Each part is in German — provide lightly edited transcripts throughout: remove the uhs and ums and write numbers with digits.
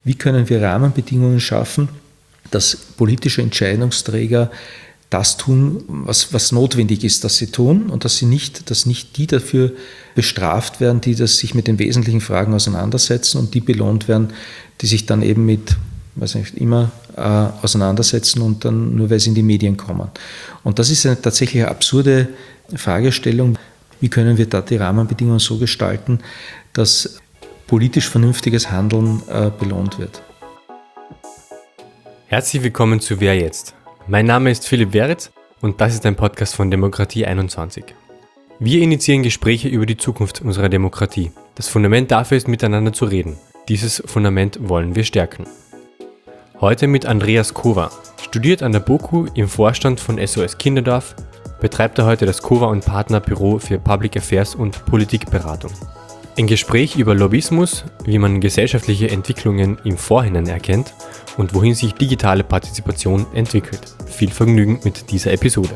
Wie können wir Rahmenbedingungen schaffen, dass politische Entscheidungsträger das tun, was notwendig ist, dass sie tun, und dass nicht die dafür bestraft werden, die das sich mit den wesentlichen Fragen auseinandersetzen, und die belohnt werden, die sich dann eben mit, immer auseinandersetzen und dann nur, weil sie in die Medien kommen. Und das ist eine tatsächlich absurde Fragestellung. Wie können wir da die Rahmenbedingungen so gestalten, dass politisch vernünftiges Handeln belohnt wird? Herzlich willkommen zu Wer jetzt? Mein Name ist Philipp Weritz und das ist ein Podcast von Demokratie 21. Wir initiieren Gespräche über die Zukunft unserer Demokratie. Das Fundament dafür ist, miteinander zu reden. Dieses Fundament wollen wir stärken. Heute mit Andreas Kowa, studiert an der BOKU im Vorstand von SOS Kinderdorf, betreibt er heute das Kowa & Partner Büro für Public Affairs und Politikberatung. Ein Gespräch über Lobbyismus, wie man gesellschaftliche Entwicklungen im Vorhinein erkennt und wohin sich digitale Partizipation entwickelt. Viel Vergnügen mit dieser Episode.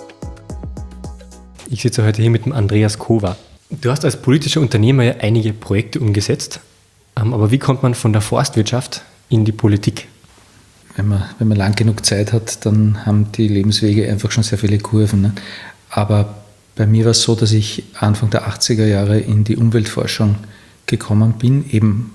Ich sitze heute hier mit dem Andreas Kowa. Du hast als politischer Unternehmer ja einige Projekte umgesetzt, aber wie kommt man von der Forstwirtschaft in die Politik? Wenn man lang genug Zeit hat, dann haben die Lebenswege einfach schon sehr viele Kurven. Ne? Aber bei mir war es so, dass ich Anfang der 80er Jahre in die Umweltforschung gekommen bin.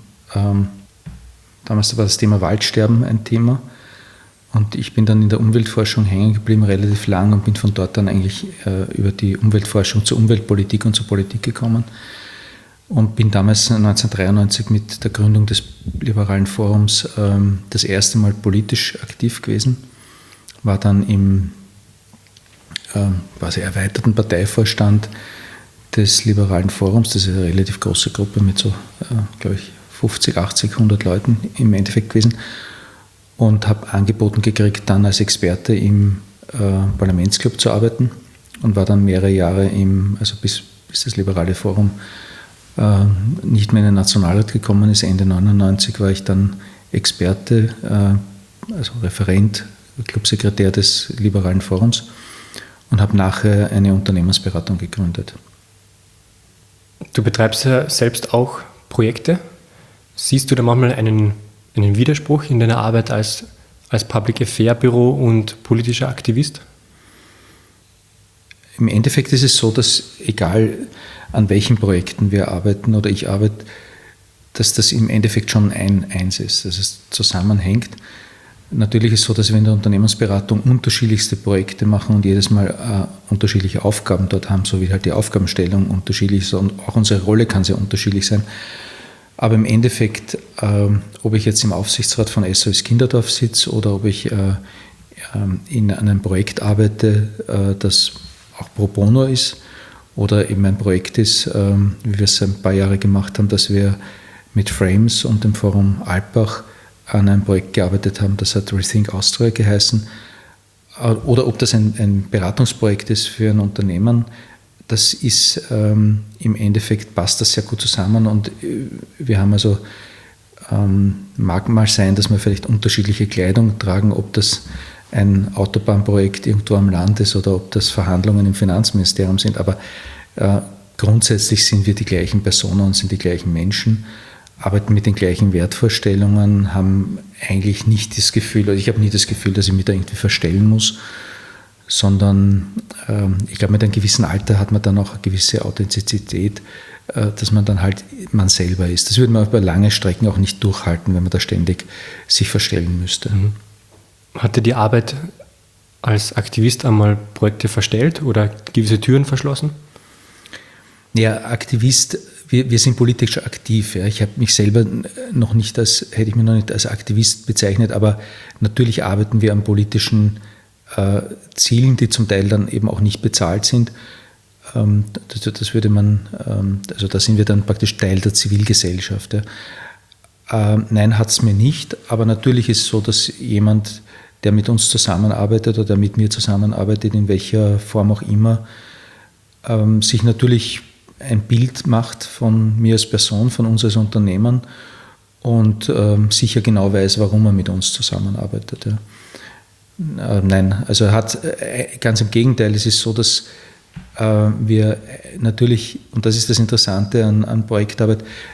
Damals war das Thema Waldsterben ein Thema. Und ich bin dann in der Umweltforschung hängen geblieben, relativ lang, und bin von dort dann eigentlich über die Umweltforschung zur Umweltpolitik und zur Politik gekommen. Und bin damals 1993 mit der Gründung des Liberalen Forums das erste Mal politisch aktiv gewesen. War dann im quasi erweiterten Parteivorstand des Liberalen Forums. Das ist eine relativ große Gruppe mit so, glaube ich, 50, 80, 100 Leuten im Endeffekt gewesen. Und habe angeboten gekriegt, dann als Experte im Parlamentsclub zu arbeiten, und war dann mehrere Jahre bis das Liberale Forum nicht mehr in den Nationalrat gekommen ist. Ende 1999 war ich dann Experte, also Referent, Clubsekretär des Liberalen Forums, und habe nachher eine Unternehmensberatung gegründet. Du betreibst ja selbst auch Projekte. Siehst du da manchmal einen Widerspruch in deiner Arbeit als Public Affairs Büro und politischer Aktivist? Im Endeffekt ist es so, dass egal an welchen Projekten wir arbeiten oder ich arbeite, dass das im Endeffekt schon eins ist, dass es zusammenhängt. Natürlich ist es so, dass wir in der Unternehmensberatung unterschiedlichste Projekte machen und jedes Mal unterschiedliche Aufgaben dort haben, so wie halt die Aufgabenstellung unterschiedlich ist, und auch unsere Rolle kann sehr unterschiedlich sein. Aber im Endeffekt, ob ich jetzt im Aufsichtsrat von SOS Kinderdorf sitze oder ob ich an einem Projekt arbeite, das auch pro bono ist, oder eben ein Projekt ist, wie wir es ein paar Jahre gemacht haben, dass wir mit Frames und dem Forum Alpbach an einem Projekt gearbeitet haben, das hat Rethink Austria geheißen, oder ob das ein Beratungsprojekt ist für ein Unternehmen. Das ist im Endeffekt, passt das sehr gut zusammen, und wir haben mag mal sein, dass wir vielleicht unterschiedliche Kleidung tragen, ob das ein Autobahnprojekt irgendwo am Land ist oder ob das Verhandlungen im Finanzministerium sind, aber grundsätzlich sind wir die gleichen Personen und sind die gleichen Menschen, arbeiten mit den gleichen Wertvorstellungen, haben eigentlich nicht das Gefühl, oder ich habe nie das Gefühl, dass ich mich da irgendwie verstellen muss, sondern ich glaube, mit einem gewissen Alter hat man dann auch eine gewisse Authentizität, dass man dann halt man selber ist. Das würde man über lange Strecken auch nicht durchhalten, wenn man da ständig sich verstellen müsste. Hat dir die Arbeit als Aktivist einmal Projekte verstellt oder gewisse Türen verschlossen? Ja, Aktivist, wir sind politisch aktiv. Ja. Ich habe mich selber hätte ich mich noch nicht als Aktivist bezeichnet, aber natürlich arbeiten wir an politischen Zielen, die zum Teil dann eben auch nicht bezahlt sind. Das würde man, also da sind wir dann praktisch Teil der Zivilgesellschaft. Ja. Nein, hat es mir nicht, aber natürlich ist es so, dass jemand, der mit uns zusammenarbeitet oder mit mir zusammenarbeitet, in welcher Form auch immer, sich natürlich ein Bild macht von mir als Person, von uns als Unternehmen, und sicher genau weiß, warum er mit uns zusammenarbeitet. Ja. Nein, also ganz im Gegenteil, es ist so, dass wir natürlich, und das ist das Interessante an Projektarbeit,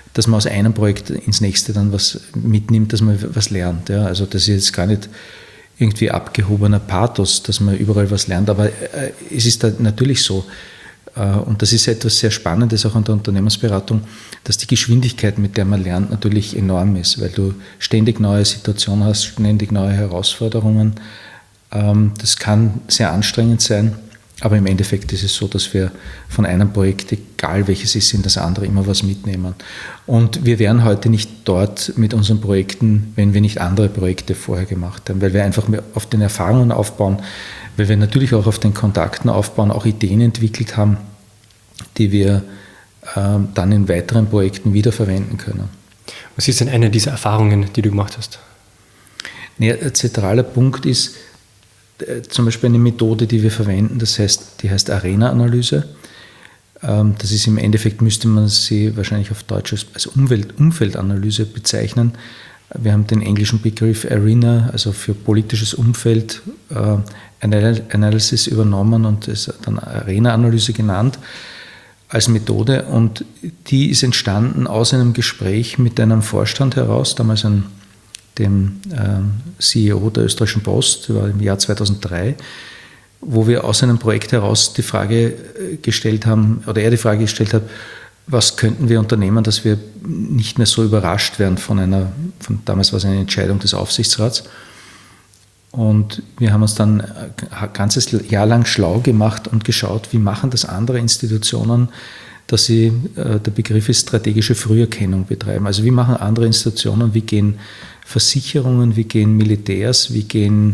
dass man aus einem Projekt ins nächste dann was mitnimmt, dass man was lernt. Ja. Also das ist jetzt gar nicht irgendwie abgehobener Pathos, dass man überall was lernt, aber es ist da natürlich so. Und das ist etwas sehr Spannendes auch an der Unternehmensberatung, dass die Geschwindigkeit, mit der man lernt, natürlich enorm ist, weil du ständig neue Situationen hast, ständig neue Herausforderungen. Das kann sehr anstrengend sein, aber im Endeffekt ist es so, dass wir von einem Projekt, egal welches ist, in das andere immer was mitnehmen. Und wir wären heute nicht dort mit unseren Projekten, wenn wir nicht andere Projekte vorher gemacht haben, weil wir einfach auf den Erfahrungen aufbauen, weil wir natürlich auch auf den Kontakten aufbauen, auch Ideen entwickelt haben, die wir dann in weiteren Projekten wiederverwenden können. Was ist denn eine dieser Erfahrungen, die du gemacht hast? Ein zentraler Punkt ist zum Beispiel eine Methode, die wir verwenden, die heißt Arena-Analyse. Das ist im Endeffekt, müsste man sie wahrscheinlich auf Deutsch als Umfeldanalyse bezeichnen. Wir haben den englischen Begriff Arena, also für politisches Umfeld, Analysis übernommen und es dann Arena-Analyse genannt als Methode. Und die ist entstanden aus einem Gespräch mit einem Vorstand heraus, damals dem CEO der Österreichischen Post, war im Jahr 2003, wo wir aus einem Projekt heraus die Frage gestellt haben, oder er die Frage gestellt hat, was könnten wir unternehmen, dass wir nicht mehr so überrascht werden damals war es eine Entscheidung des Aufsichtsrats. Und wir haben uns dann ein ganzes Jahr lang schlau gemacht und geschaut, wie machen das andere Institutionen, dass sie, der Begriff ist strategische Früherkennung betreiben. Also wie machen andere Institutionen, wie gehen Versicherungen, wie gehen Militärs, wie gehen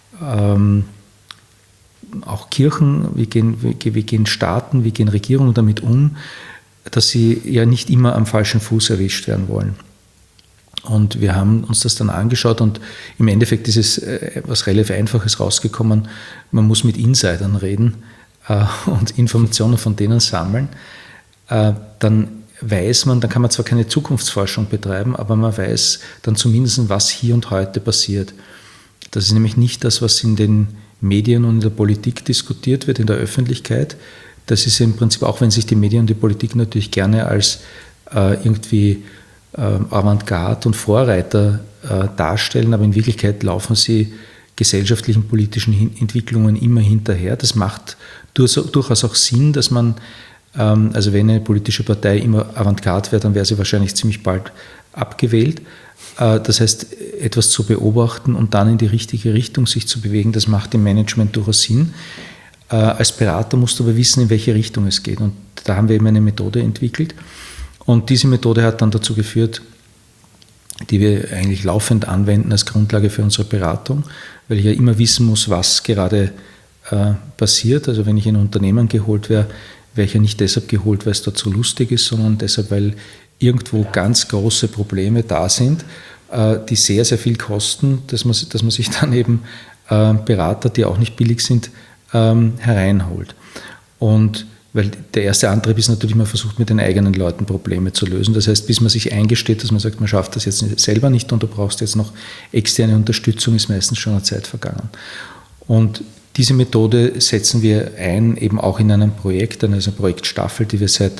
auch Kirchen, wie gehen Staaten, wie gehen Regierungen damit um, dass sie ja nicht immer am falschen Fuß erwischt werden wollen. Und wir haben uns das dann angeschaut und im Endeffekt ist es etwas relativ Einfaches rausgekommen. Man muss mit Insidern reden und Informationen von denen sammeln. Dann weiß man, dann kann man zwar keine Zukunftsforschung betreiben, aber man weiß dann zumindest, was hier und heute passiert. Das ist nämlich nicht das, was in den Medien und in der Politik diskutiert wird, in der Öffentlichkeit. Das ist im Prinzip, auch wenn sich die Medien und die Politik natürlich gerne als irgendwie Avantgarde und Vorreiter darstellen, aber in Wirklichkeit laufen sie gesellschaftlichen, politischen Entwicklungen immer hinterher. Das macht durchaus auch Sinn, dass man, also wenn eine politische Partei immer Avantgarde wäre, dann wäre sie wahrscheinlich ziemlich bald abgewählt. Das heißt, etwas zu beobachten und dann in die richtige Richtung sich zu bewegen, das macht im Management durchaus Sinn. Als Berater musst du aber wissen, in welche Richtung es geht. Und da haben wir eben eine Methode entwickelt. Und diese Methode hat dann dazu geführt, die wir eigentlich laufend anwenden als Grundlage für unsere Beratung, weil ich ja immer wissen muss, was gerade passiert. Also wenn ich in ein Unternehmen geholt wäre, wäre ich ja nicht deshalb geholt, weil es dort so lustig ist, sondern deshalb, weil irgendwo ganz große Probleme da sind, die sehr, sehr viel kosten, dass man sich dann eben Berater, die auch nicht billig sind, hereinholt. Und weil der erste Antrieb ist natürlich, man versucht mit den eigenen Leuten Probleme zu lösen. Das heißt, bis man sich eingesteht, dass man sagt, man schafft das jetzt selber nicht und du brauchst jetzt noch externe Unterstützung, ist meistens schon eine Zeit vergangen. Und diese Methode setzen wir ein, eben auch in einem Projekt, also eine Projektstaffel, die wir seit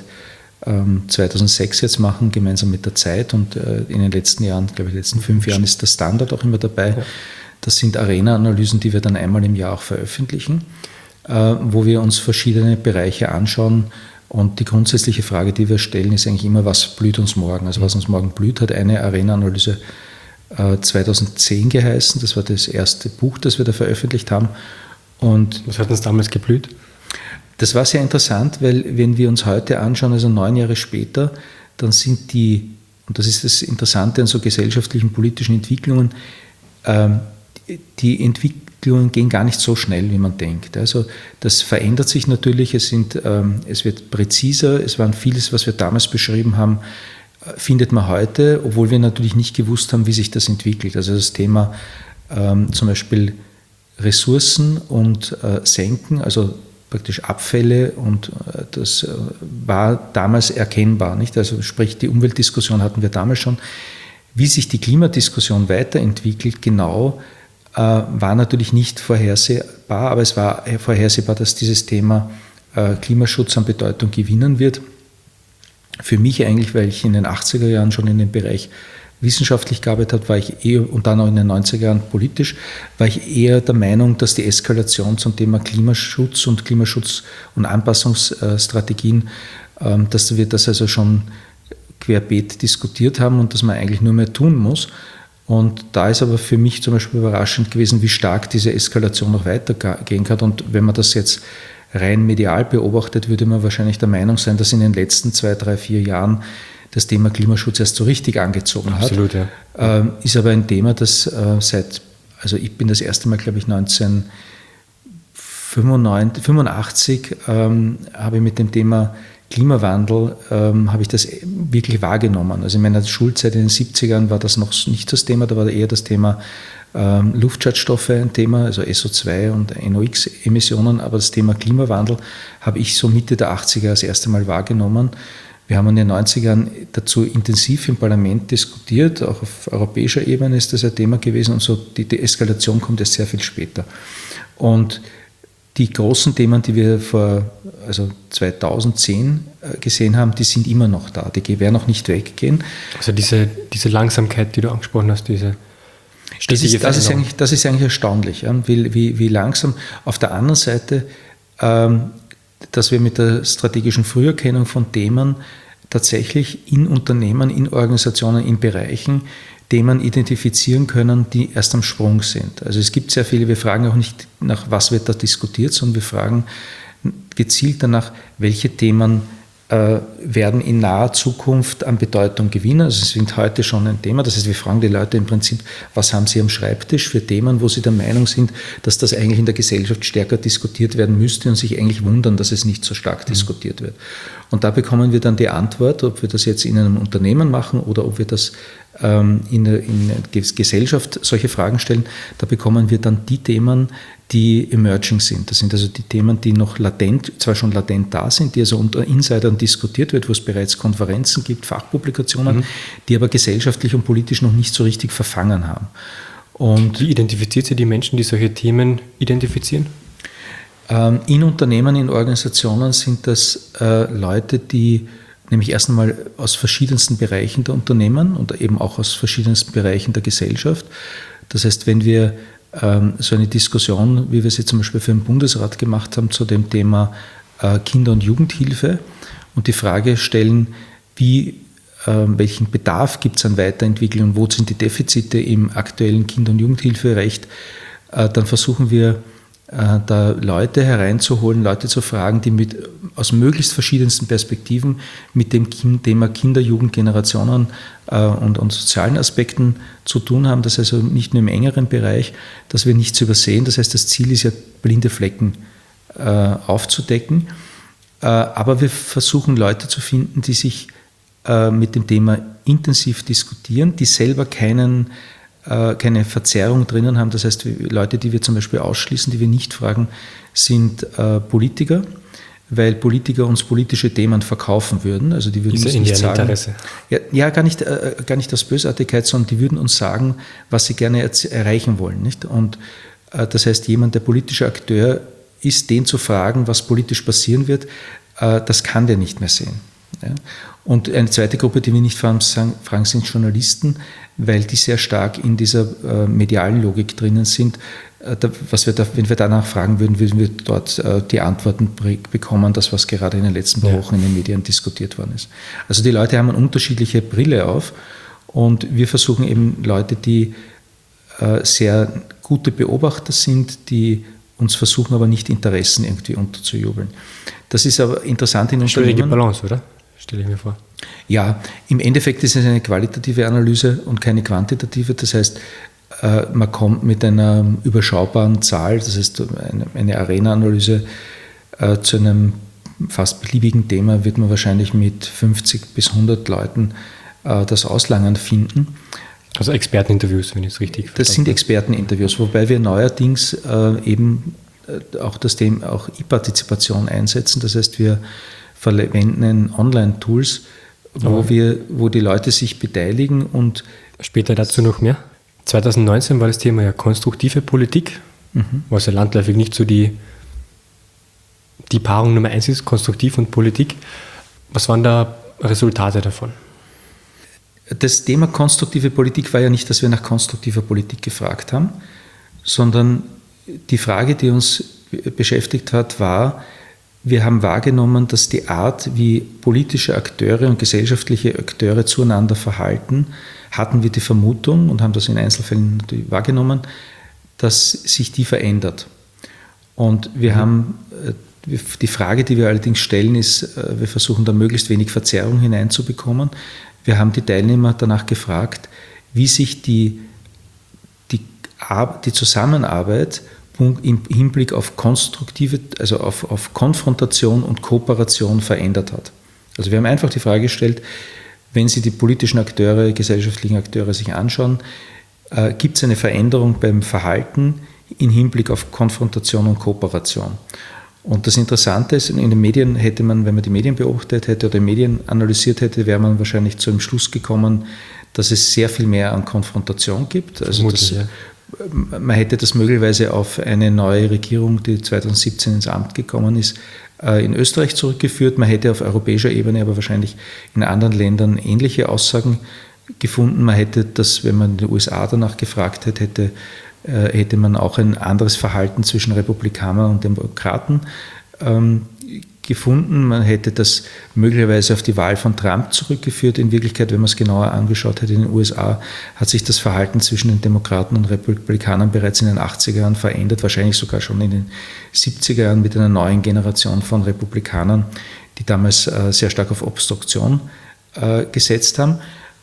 2006 jetzt machen, gemeinsam mit der Zeit. Und in den letzten Jahren, glaube ich, letzten 5 Jahren ist der Standard auch immer dabei. Ja. Das sind Arena-Analysen, die wir dann einmal im Jahr auch veröffentlichen, wo wir uns verschiedene Bereiche anschauen. Und die grundsätzliche Frage, die wir stellen, ist eigentlich immer, was blüht uns morgen? Also was uns morgen blüht, hat eine Arena-Analyse 2010 geheißen. Das war das erste Buch, das wir da veröffentlicht haben. Und was hat uns damals geblüht? Das war sehr interessant, weil wenn wir uns heute anschauen, also 9 Jahre später, dann sind die, und das ist das Interessante an so gesellschaftlichen, politischen Entwicklungen, die Entwicklungen gehen gar nicht so schnell, wie man denkt. Also das verändert sich natürlich, es wird präziser, es war vieles, was wir damals beschrieben haben, findet man heute, obwohl wir natürlich nicht gewusst haben, wie sich das entwickelt. Also das Thema zum Beispiel Ressourcen und Senken, also praktisch Abfälle, und das war damals erkennbar, nicht? Also sprich, die Umweltdiskussion hatten wir damals schon. Wie sich die Klimadiskussion weiterentwickelt, genau, war natürlich nicht vorhersehbar, aber es war vorhersehbar, dass dieses Thema Klimaschutz an Bedeutung gewinnen wird. für mich eigentlich, weil ich in den 80er Jahren schon in dem Bereich wissenschaftlich gearbeitet habe, war ich eher, und dann auch in den 90er Jahren politisch, war ich eher der Meinung, dass die Eskalation zum Thema Klimaschutz und Anpassungsstrategien, dass wir das also schon querbeet diskutiert haben und dass man eigentlich nur mehr tun muss. Und da ist aber für mich zum Beispiel überraschend gewesen, wie stark diese Eskalation noch weitergehen kann. Und wenn man das jetzt rein medial beobachtet, würde man wahrscheinlich der Meinung sein, dass in den letzten 2, 3, 4 Jahren das Thema Klimaschutz erst so richtig angezogen hat. Absolut, ja. Ist aber ein Thema, das also ich bin das erste Mal, glaube ich, 1985 habe ich mit dem Thema Klimawandel, habe ich das wirklich wahrgenommen. Also in meiner Schulzeit in den 70ern war das noch nicht das Thema, da war eher das Thema Luftschadstoffe ein Thema, also SO2 und NOx-Emissionen, aber das Thema Klimawandel habe ich so Mitte der 80er das erste Mal wahrgenommen. Wir haben in den 90ern dazu intensiv im Parlament diskutiert, auch auf europäischer Ebene ist das ein Thema gewesen und so die Eskalation kommt erst sehr viel später. Und die großen Themen, die wir 2010 gesehen haben, die sind immer noch da, die werden auch nicht weggehen. Also diese Langsamkeit, die du angesprochen hast, diese stetige Veränderung. Das ist eigentlich erstaunlich, ja, wie langsam. Auf der anderen Seite, dass wir mit der strategischen Früherkennung von Themen tatsächlich in Unternehmen, in Organisationen, in Bereichen Themen identifizieren können, die erst am Sprung sind. Also es gibt sehr viele, wir fragen auch nicht nach, was wird da diskutiert, sondern wir fragen gezielt danach, welche Themen werden in naher Zukunft an Bedeutung gewinnen. Also es sind heute schon ein Thema. Das heißt, wir fragen die Leute im Prinzip, was haben sie am Schreibtisch für Themen, wo sie der Meinung sind, dass das eigentlich in der Gesellschaft stärker diskutiert werden müsste und sich eigentlich wundern, dass es nicht so stark diskutiert wird. Und da bekommen wir dann die Antwort, ob wir das jetzt in einem Unternehmen machen oder ob wir das in der Gesellschaft solche Fragen stellen. Da bekommen wir dann die Themen, die emerging sind. Das sind also die Themen, die noch zwar schon latent da sind, die also unter Insidern diskutiert wird, wo es bereits Konferenzen gibt, Fachpublikationen, die aber gesellschaftlich und politisch noch nicht so richtig verfangen haben. Und wie identifiziert ihr die Menschen, die solche Themen identifizieren? In Unternehmen, in Organisationen sind das Leute, die nämlich erst einmal aus verschiedensten Bereichen der Unternehmen und eben auch aus verschiedensten Bereichen der Gesellschaft. Das heißt, wenn wir so eine Diskussion, wie wir sie zum Beispiel für den Bundesrat gemacht haben, zu dem Thema Kinder- und Jugendhilfe und die Frage stellen, welchen Bedarf gibt es an Weiterentwicklung und wo sind die Defizite im aktuellen Kinder- und Jugendhilferecht, dann versuchen wir, da Leute hereinzuholen, Leute zu fragen, die aus möglichst verschiedensten Perspektiven mit dem Thema Kinder, Jugend, Generationen und sozialen Aspekten zu tun haben. Das heißt also nicht nur im engeren Bereich, dass wir nichts übersehen. Das heißt, das Ziel ist ja, blinde Flecken aufzudecken. Aber wir versuchen Leute zu finden, die sich mit dem Thema intensiv diskutieren, die selber keine Verzerrung drinnen haben. Das heißt, Leute, die wir zum Beispiel ausschließen, die wir nicht fragen, sind Politiker, weil Politiker uns politische Themen verkaufen würden. Also die würden uns nicht sagen, Interesse. Ja, gar nicht aus Bösartigkeit, sondern die würden uns sagen, was sie gerne erreichen wollen. Nicht? Und das heißt, jemand, der politischer Akteur ist, den zu fragen, was politisch passieren wird, das kann der nicht mehr sehen. Ja? Und eine zweite Gruppe, die wir nicht fragen, sind Journalisten, weil die sehr stark in dieser medialen Logik drinnen sind. Wenn wir danach fragen würden, würden wir dort die Antworten bekommen, das, was gerade in den letzten paar Wochen in den Medien diskutiert worden ist. Also die Leute haben eine unterschiedliche Brille auf und wir versuchen eben Leute, die sehr gute Beobachter sind, die uns versuchen aber nicht Interessen irgendwie unterzujubeln. Das ist aber interessant in Unternehmen. Schwierige Balance, oder? Stelle ich mir vor. Ja, im Endeffekt ist es eine qualitative Analyse und keine quantitative. Das heißt, man kommt mit einer überschaubaren Zahl, das heißt eine Arena-Analyse zu einem fast beliebigen Thema, wird man wahrscheinlich mit 50 bis 100 Leuten das Auslangen finden. Also Experteninterviews, wenn ich es richtig verstehe. Das sind Experteninterviews, wobei wir neuerdings eben auch das Thema auch E-Partizipation einsetzen. Das heißt, wir verwenden Online-Tools, wo die Leute sich beteiligen und später dazu noch mehr. 2019 war das Thema ja konstruktive Politik, was ja landläufig nicht so die Paarung Nummer 1 ist, konstruktiv und Politik. Was waren da Resultate davon? Das Thema konstruktive Politik war ja nicht, dass wir nach konstruktiver Politik gefragt haben, sondern die Frage, die uns beschäftigt hat, war, wir haben wahrgenommen, dass die Art, wie politische Akteure und gesellschaftliche Akteure zueinander verhalten, hatten wir die Vermutung und haben das in Einzelfällen natürlich wahrgenommen, dass sich die verändert. Und wir haben die Frage, die wir allerdings stellen, ist, wir versuchen da möglichst wenig Verzerrung hineinzubekommen. Wir haben die Teilnehmer danach gefragt, wie sich die Zusammenarbeit im Hinblick auf konstruktive, also auf Konfrontation und Kooperation verändert hat. Also wir haben einfach die Frage gestellt, wenn Sie die politischen Akteure, gesellschaftlichen Akteure sich anschauen, gibt es eine Veränderung beim Verhalten im Hinblick auf Konfrontation und Kooperation. Und das Interessante ist, in den Medien hätte man, wenn man die Medien beobachtet hätte oder die Medien analysiert hätte, wäre man wahrscheinlich zu dem Schluss gekommen, dass es sehr viel mehr an Konfrontation gibt. Also man hätte das möglicherweise auf eine neue Regierung, die 2017 ins Amt gekommen ist, in Österreich zurückgeführt. Man hätte auf europäischer Ebene aber wahrscheinlich in anderen Ländern ähnliche Aussagen gefunden. Man hätte das, wenn man in den USA danach gefragt hätte, hätte man auch ein anderes Verhalten zwischen Republikanern und Demokraten gefunden. Man hätte das möglicherweise auf die Wahl von Trump zurückgeführt. In Wirklichkeit, wenn man es genauer angeschaut hätte, in den USA hat sich das Verhalten zwischen den Demokraten und Republikanern bereits in den 80er Jahren verändert, wahrscheinlich sogar schon in den 70er Jahren mit einer neuen Generation von Republikanern, die damals sehr stark auf Obstruktion gesetzt haben.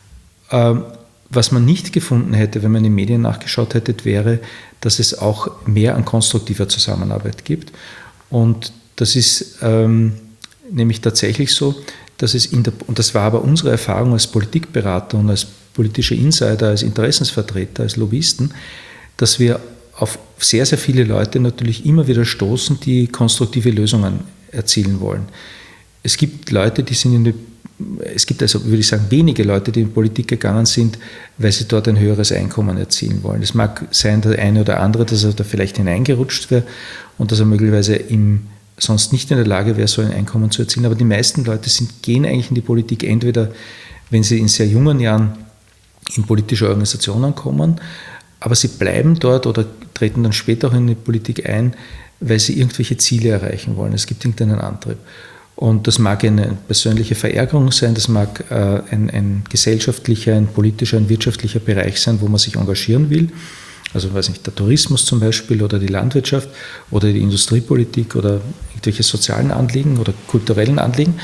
Was man nicht gefunden hätte, wenn man in den Medien nachgeschaut hätte, wäre, dass es auch mehr an konstruktiver Zusammenarbeit gibt. Und das ist nämlich tatsächlich so, dass es und das war aber unsere Erfahrung als Politikberater und als politische Insider, als Interessensvertreter, als Lobbyisten, dass wir auf sehr, sehr viele Leute natürlich immer wieder stoßen, die konstruktive Lösungen erzielen wollen. Es gibt Leute, es gibt also, würde ich sagen, wenige Leute, die in Politik gegangen sind, weil sie dort ein höheres Einkommen erzielen wollen. Es mag sein, der eine oder andere, dass er da vielleicht hineingerutscht wäre und dass er möglicherweise sonst nicht in der Lage wäre, so ein Einkommen zu erzielen. Aber die meisten Leute gehen eigentlich in die Politik entweder, wenn sie in sehr jungen Jahren in politische Organisationen kommen, aber sie bleiben dort oder treten dann später auch in die Politik ein, weil sie irgendwelche Ziele erreichen wollen. Es gibt irgendeinen Antrieb. Und das mag eine persönliche Verärgerung sein, das mag ein gesellschaftlicher, ein politischer, ein wirtschaftlicher Bereich sein, wo man sich engagieren will. Also weiß nicht, der Tourismus zum Beispiel oder die Landwirtschaft oder die Industriepolitik oder irgendwelche sozialen Anliegen oder kulturellen Anliegen.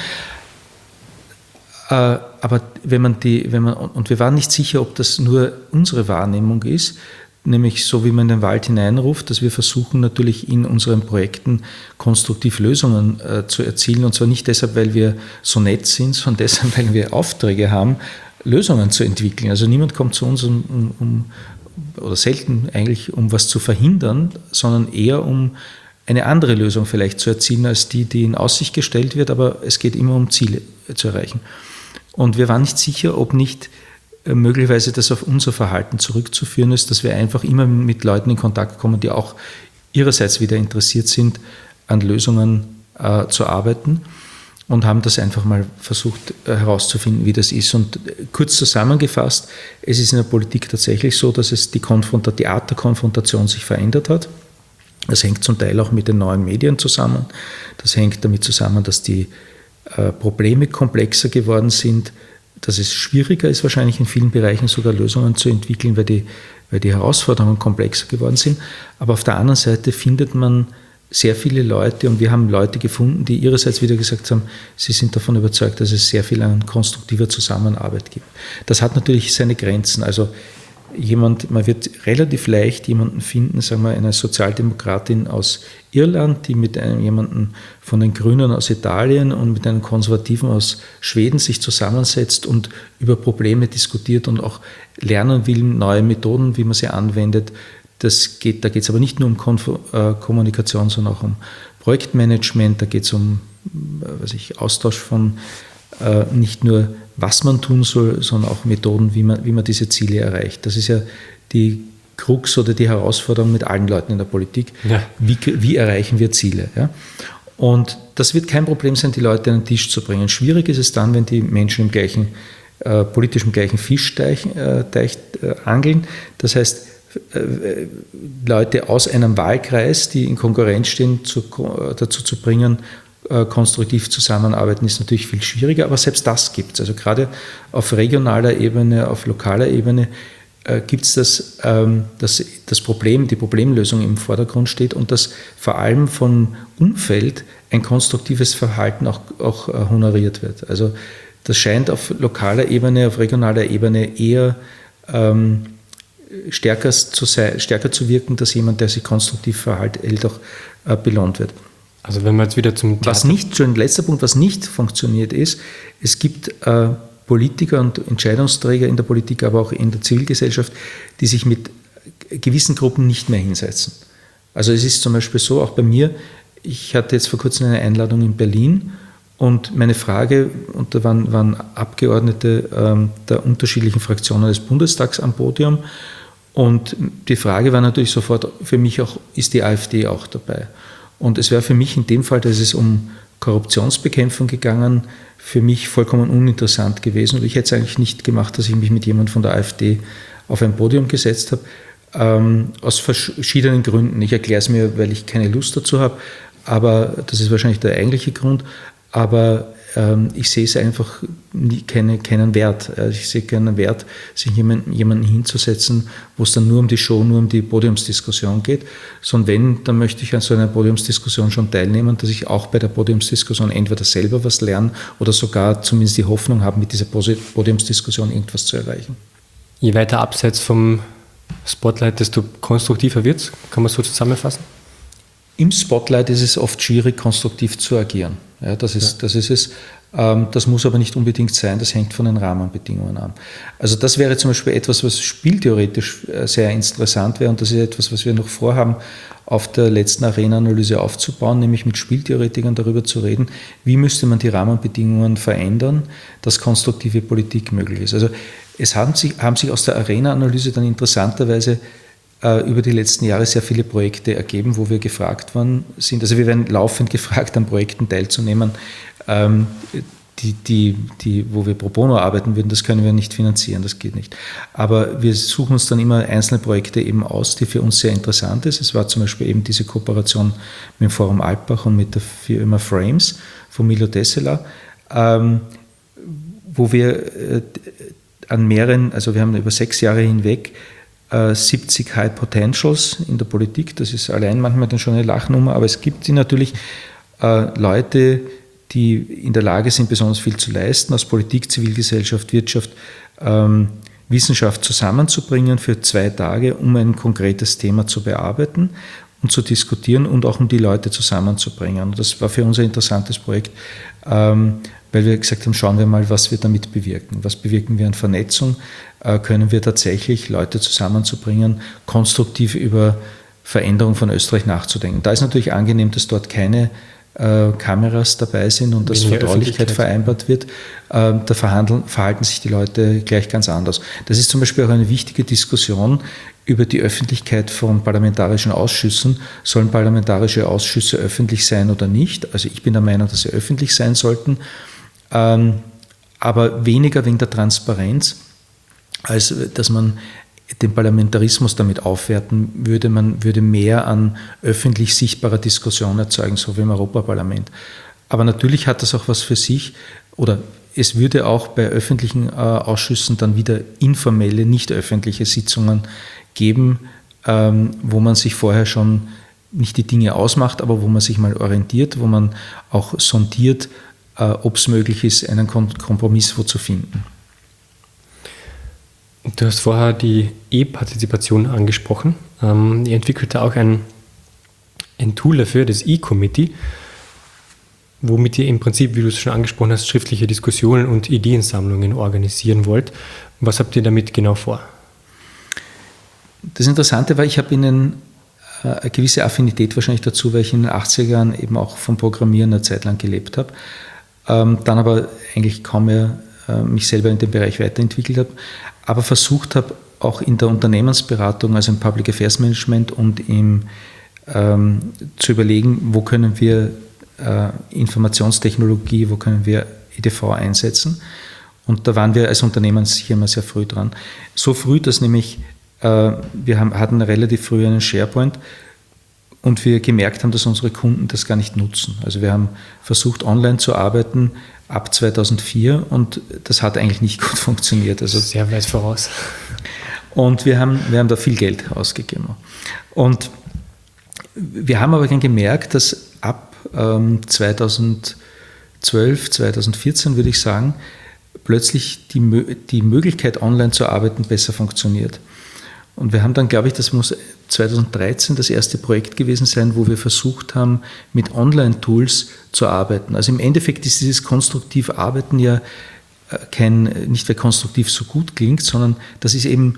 Aber und wir waren nicht sicher, ob das nur unsere Wahrnehmung ist, nämlich so wie man in den Wald hineinruft, dass wir versuchen natürlich in unseren Projekten konstruktiv Lösungen zu erzielen, und zwar nicht deshalb, weil wir so nett sind, sondern deshalb, weil wir Aufträge haben, Lösungen zu entwickeln. Also niemand kommt zu uns oder selten eigentlich, um was zu verhindern, sondern eher um eine andere Lösung vielleicht zu erzielen als die in Aussicht gestellt wird, aber es geht immer um Ziele zu erreichen. Und wir waren nicht sicher, ob nicht möglicherweise das auf unser Verhalten zurückzuführen ist, dass wir einfach immer mit Leuten in Kontakt kommen, die auch ihrerseits wieder interessiert sind, an Lösungen zu arbeiten, und haben das einfach mal versucht herauszufinden, wie das ist. Und kurz zusammengefasst, es ist in der Politik tatsächlich so, dass es die Art der Konfrontation sich verändert hat. Das hängt zum Teil auch mit den neuen Medien zusammen. Das hängt damit zusammen, dass die Probleme komplexer geworden sind, dass es schwieriger ist, wahrscheinlich in vielen Bereichen sogar Lösungen zu entwickeln, weil die Herausforderungen komplexer geworden sind. Aber auf der anderen Seite findet man sehr viele Leute, und wir haben Leute gefunden, die ihrerseits wieder gesagt haben, sie sind davon überzeugt, dass es sehr viel an konstruktiver Zusammenarbeit gibt. Das hat natürlich seine Grenzen. Also man wird relativ leicht jemanden finden, sagen wir eine Sozialdemokratin aus Irland, die mit jemandem von den Grünen aus Italien und mit einem Konservativen aus Schweden sich zusammensetzt und über Probleme diskutiert und auch lernen will, neue Methoden, wie man sie anwendet. Da geht es aber nicht nur um Kommunikation, sondern auch um Projektmanagement. Da geht es um Austausch von nicht nur, was man tun soll, sondern auch Methoden, wie man diese Ziele erreicht. Das ist ja die Krux oder die Herausforderung mit allen Leuten in der Politik. Ja. Wie erreichen wir Ziele? Ja? Und das wird kein Problem sein, die Leute an den Tisch zu bringen. Schwierig ist es dann, wenn die Menschen im gleichen, politisch im gleichen Fischteich angeln. Das heißt, Leute aus einem Wahlkreis, die in Konkurrenz stehen, dazu zu bringen, konstruktiv zusammenarbeiten, ist natürlich viel schwieriger, aber selbst das gibt es. Also gerade auf regionaler Ebene, auf lokaler Ebene gibt es das Problem, die Problemlösung im Vordergrund steht und dass vor allem vom Umfeld ein konstruktives Verhalten auch honoriert wird. Also das scheint auf lokaler Ebene, auf regionaler Ebene eher stärker zu wirken, dass jemand, der sich konstruktiv verhält, auch belohnt wird. Also wenn wir jetzt wieder zum Theater Letzter Punkt, was nicht funktioniert ist, es gibt Politiker und Entscheidungsträger in der Politik, aber auch in der Zivilgesellschaft, die sich mit gewissen Gruppen nicht mehr hinsetzen. Also es ist zum Beispiel so, auch bei mir, ich hatte jetzt vor kurzem eine Einladung in Berlin und meine Frage, und da waren Abgeordnete der unterschiedlichen Fraktionen des Bundestags am Podium, und die Frage war natürlich sofort für mich auch, ist die AfD auch dabei? Und es wäre für mich in dem Fall, dass es um Korruptionsbekämpfung gegangen, für mich vollkommen uninteressant gewesen. Und ich hätte es eigentlich nicht gemacht, dass ich mich mit jemandem von der AfD auf ein Podium gesetzt habe, aus verschiedenen Gründen. Ich erkläre es mir, weil ich keine Lust dazu habe, aber das ist wahrscheinlich der eigentliche Grund. Aber ich sehe es einfach keinen Wert. Ich sehe keinen Wert, sich jemanden hinzusetzen, wo es dann nur um die Show, nur um die Podiumsdiskussion geht. Sondern wenn, dann möchte ich an so einer Podiumsdiskussion schon teilnehmen, dass ich auch bei der Podiumsdiskussion entweder selber was lerne oder sogar zumindest die Hoffnung habe, mit dieser Podiumsdiskussion irgendwas zu erreichen. Je weiter abseits vom Spotlight, desto konstruktiver wird es, kann man so zusammenfassen? Im Spotlight ist es oft schwierig, konstruktiv zu agieren. Ja, das ist es. Das muss aber nicht unbedingt sein, das hängt von den Rahmenbedingungen an. Also das wäre zum Beispiel etwas, was spieltheoretisch sehr interessant wäre, und das ist etwas, was wir noch vorhaben, auf der letzten Arena-Analyse aufzubauen, nämlich mit Spieltheoretikern darüber zu reden, wie müsste man die Rahmenbedingungen verändern, dass konstruktive Politik möglich ist. Also es haben sich aus der Arena-Analyse dann interessanterweise über die letzten Jahre sehr viele Projekte ergeben, wo wir gefragt worden sind. Also wir werden laufend gefragt, an Projekten teilzunehmen, wo wir pro bono arbeiten würden. Das können wir nicht finanzieren, das geht nicht. Aber wir suchen uns dann immer einzelne Projekte eben aus, die für uns sehr interessant sind. Es war zum Beispiel eben diese Kooperation mit dem Forum Alpbach und mit der Firma Frames von Milo Tesseler, wo wir an mehreren, also wir haben über 6 Jahre hinweg 70 High Potentials in der Politik. Das ist allein manchmal dann schon eine Lachnummer, aber es gibt natürlich Leute, die in der Lage sind, besonders viel zu leisten, aus Politik, Zivilgesellschaft, Wirtschaft, Wissenschaft zusammenzubringen für 2 Tage, um ein konkretes Thema zu bearbeiten und zu diskutieren und auch um die Leute zusammenzubringen. Und das war für uns ein interessantes Projekt, weil wir gesagt haben, schauen wir mal, was wir damit bewirken. Was bewirken wir an Vernetzung? Können wir tatsächlich Leute zusammenzubringen, konstruktiv über Veränderung von Österreich nachzudenken. Da ist natürlich angenehm, dass dort keine Kameras dabei sind und dass Vertraulichkeit vereinbart wird. Da verhalten sich die Leute gleich ganz anders. Das ist zum Beispiel auch eine wichtige Diskussion über die Öffentlichkeit von parlamentarischen Ausschüssen. Sollen parlamentarische Ausschüsse öffentlich sein oder nicht? Also ich bin der Meinung, dass sie öffentlich sein sollten, aber weniger wegen der Transparenz, als dass man den Parlamentarismus damit aufwerten würde. Man würde mehr an öffentlich sichtbarer Diskussion erzeugen, so wie im Europaparlament. Aber natürlich hat das auch was für sich, oder es würde auch bei öffentlichen Ausschüssen dann wieder informelle, nicht öffentliche Sitzungen geben, wo man sich vorher schon nicht die Dinge ausmacht, aber wo man sich mal orientiert, wo man auch sondiert, ob es möglich ist, einen Kompromiss wo zu finden. Du hast vorher die E-Partizipation angesprochen. Ihr entwickelt da auch ein Tool dafür, das E-Committee, womit ihr im Prinzip, wie du es schon angesprochen hast, schriftliche Diskussionen und Ideensammlungen organisieren wollt. Was habt ihr damit genau vor? Das Interessante war, ich habe eine gewisse Affinität wahrscheinlich dazu, weil ich in den 80er Jahren eben auch vom Programmieren eine Zeit lang gelebt habe, dann aber eigentlich kaum mehr mich selber in dem Bereich weiterentwickelt habe, aber versucht habe, auch in der Unternehmensberatung, also im Public Affairs Management und zu überlegen, wo können wir Informationstechnologie, wo können wir EDV einsetzen. Und da waren wir als Unternehmen sicher immer sehr früh dran. So früh, dass nämlich hatten relativ früh einen SharePoint und wir gemerkt haben, dass unsere Kunden das gar nicht nutzen. Also wir haben versucht, online zu arbeiten ab 2004 und das hat eigentlich nicht gut funktioniert. Also sehr weit voraus. Und wir haben da viel Geld ausgegeben. Und wir haben aber dann gemerkt, dass ab 2012, 2014 würde ich sagen, plötzlich die Möglichkeit, online zu arbeiten, besser funktioniert. Und wir haben dann, glaube ich, das muss 2013 das erste Projekt gewesen sein, wo wir versucht haben, mit Online-Tools zu arbeiten. Also im Endeffekt ist dieses konstruktiv Arbeiten ja nicht weil konstruktiv so gut klingt, sondern das ist eben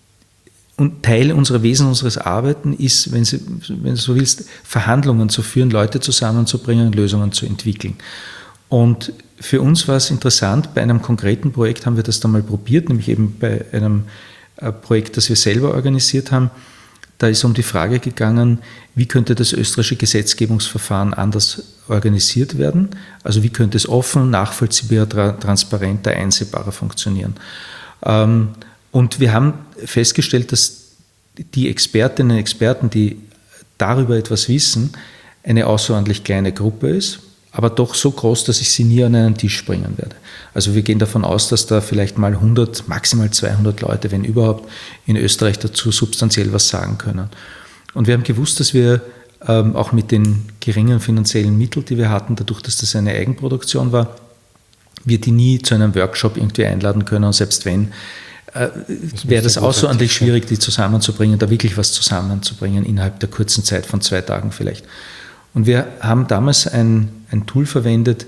Teil unserer Wesen, unseres Arbeiten ist, wenn du so willst, Verhandlungen zu führen, Leute zusammenzubringen, Lösungen zu entwickeln. Und für uns war es interessant, bei einem konkreten Projekt haben wir das dann mal probiert, nämlich eben bei einem Projekt, das wir selber organisiert haben. Da ist um die Frage gegangen, wie könnte das österreichische Gesetzgebungsverfahren anders organisiert werden? Also wie könnte es offen, nachvollziehbarer, transparenter, einsehbarer funktionieren? Und wir haben festgestellt, dass die Expertinnen und Experten, die darüber etwas wissen, eine außerordentlich kleine Gruppe ist, aber doch so groß, dass ich sie nie an einen Tisch bringen werde. Also wir gehen davon aus, dass da vielleicht mal 100, maximal 200 Leute, wenn überhaupt, in Österreich dazu substanziell was sagen können. Und wir haben gewusst, dass wir auch mit den geringen finanziellen Mitteln, die wir hatten, dadurch, dass das eine Eigenproduktion war, wir die nie zu einem Workshop irgendwie einladen können. Und selbst wenn, wäre das außerordentlich schwierig, die zusammenzubringen, da wirklich was zusammenzubringen innerhalb der kurzen Zeit von 2 Tagen vielleicht. Und wir haben damals ein Tool verwendet,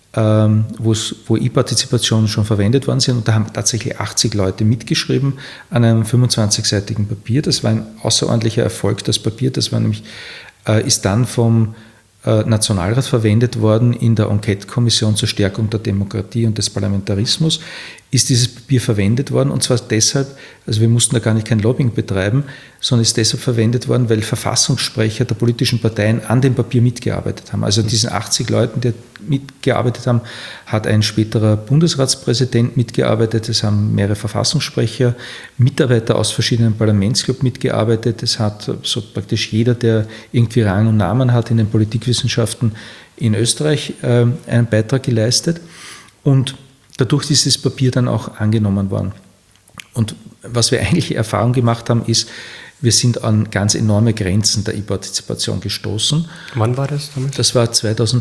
wo E-Partizipationen schon verwendet worden sind. Und da haben tatsächlich 80 Leute mitgeschrieben an einem 25-seitigen Papier. Das war ein außerordentlicher Erfolg, das Papier. Das war nämlich, ist dann vom Nationalrat verwendet worden in der Enquete-Kommission zur Stärkung der Demokratie und des Parlamentarismus. Ist dieses Papier verwendet worden, und zwar deshalb, also wir mussten da gar nicht kein Lobbying betreiben, sondern ist deshalb verwendet worden, weil Verfassungssprecher der politischen Parteien an dem Papier mitgearbeitet haben. Also diesen 80 Leuten, die mitgearbeitet haben, hat ein späterer Bundesratspräsident mitgearbeitet, es haben mehrere Verfassungssprecher, Mitarbeiter aus verschiedenen Parlamentsclubs mitgearbeitet, es hat so praktisch jeder, der irgendwie Rang und Namen hat in den Politikwissenschaften in Österreich, einen Beitrag geleistet, und dadurch ist das Papier dann auch angenommen worden. Und was wir eigentlich Erfahrung gemacht haben, ist, wir sind an ganz enorme Grenzen der E-Partizipation gestoßen. Wann war das damals? Das war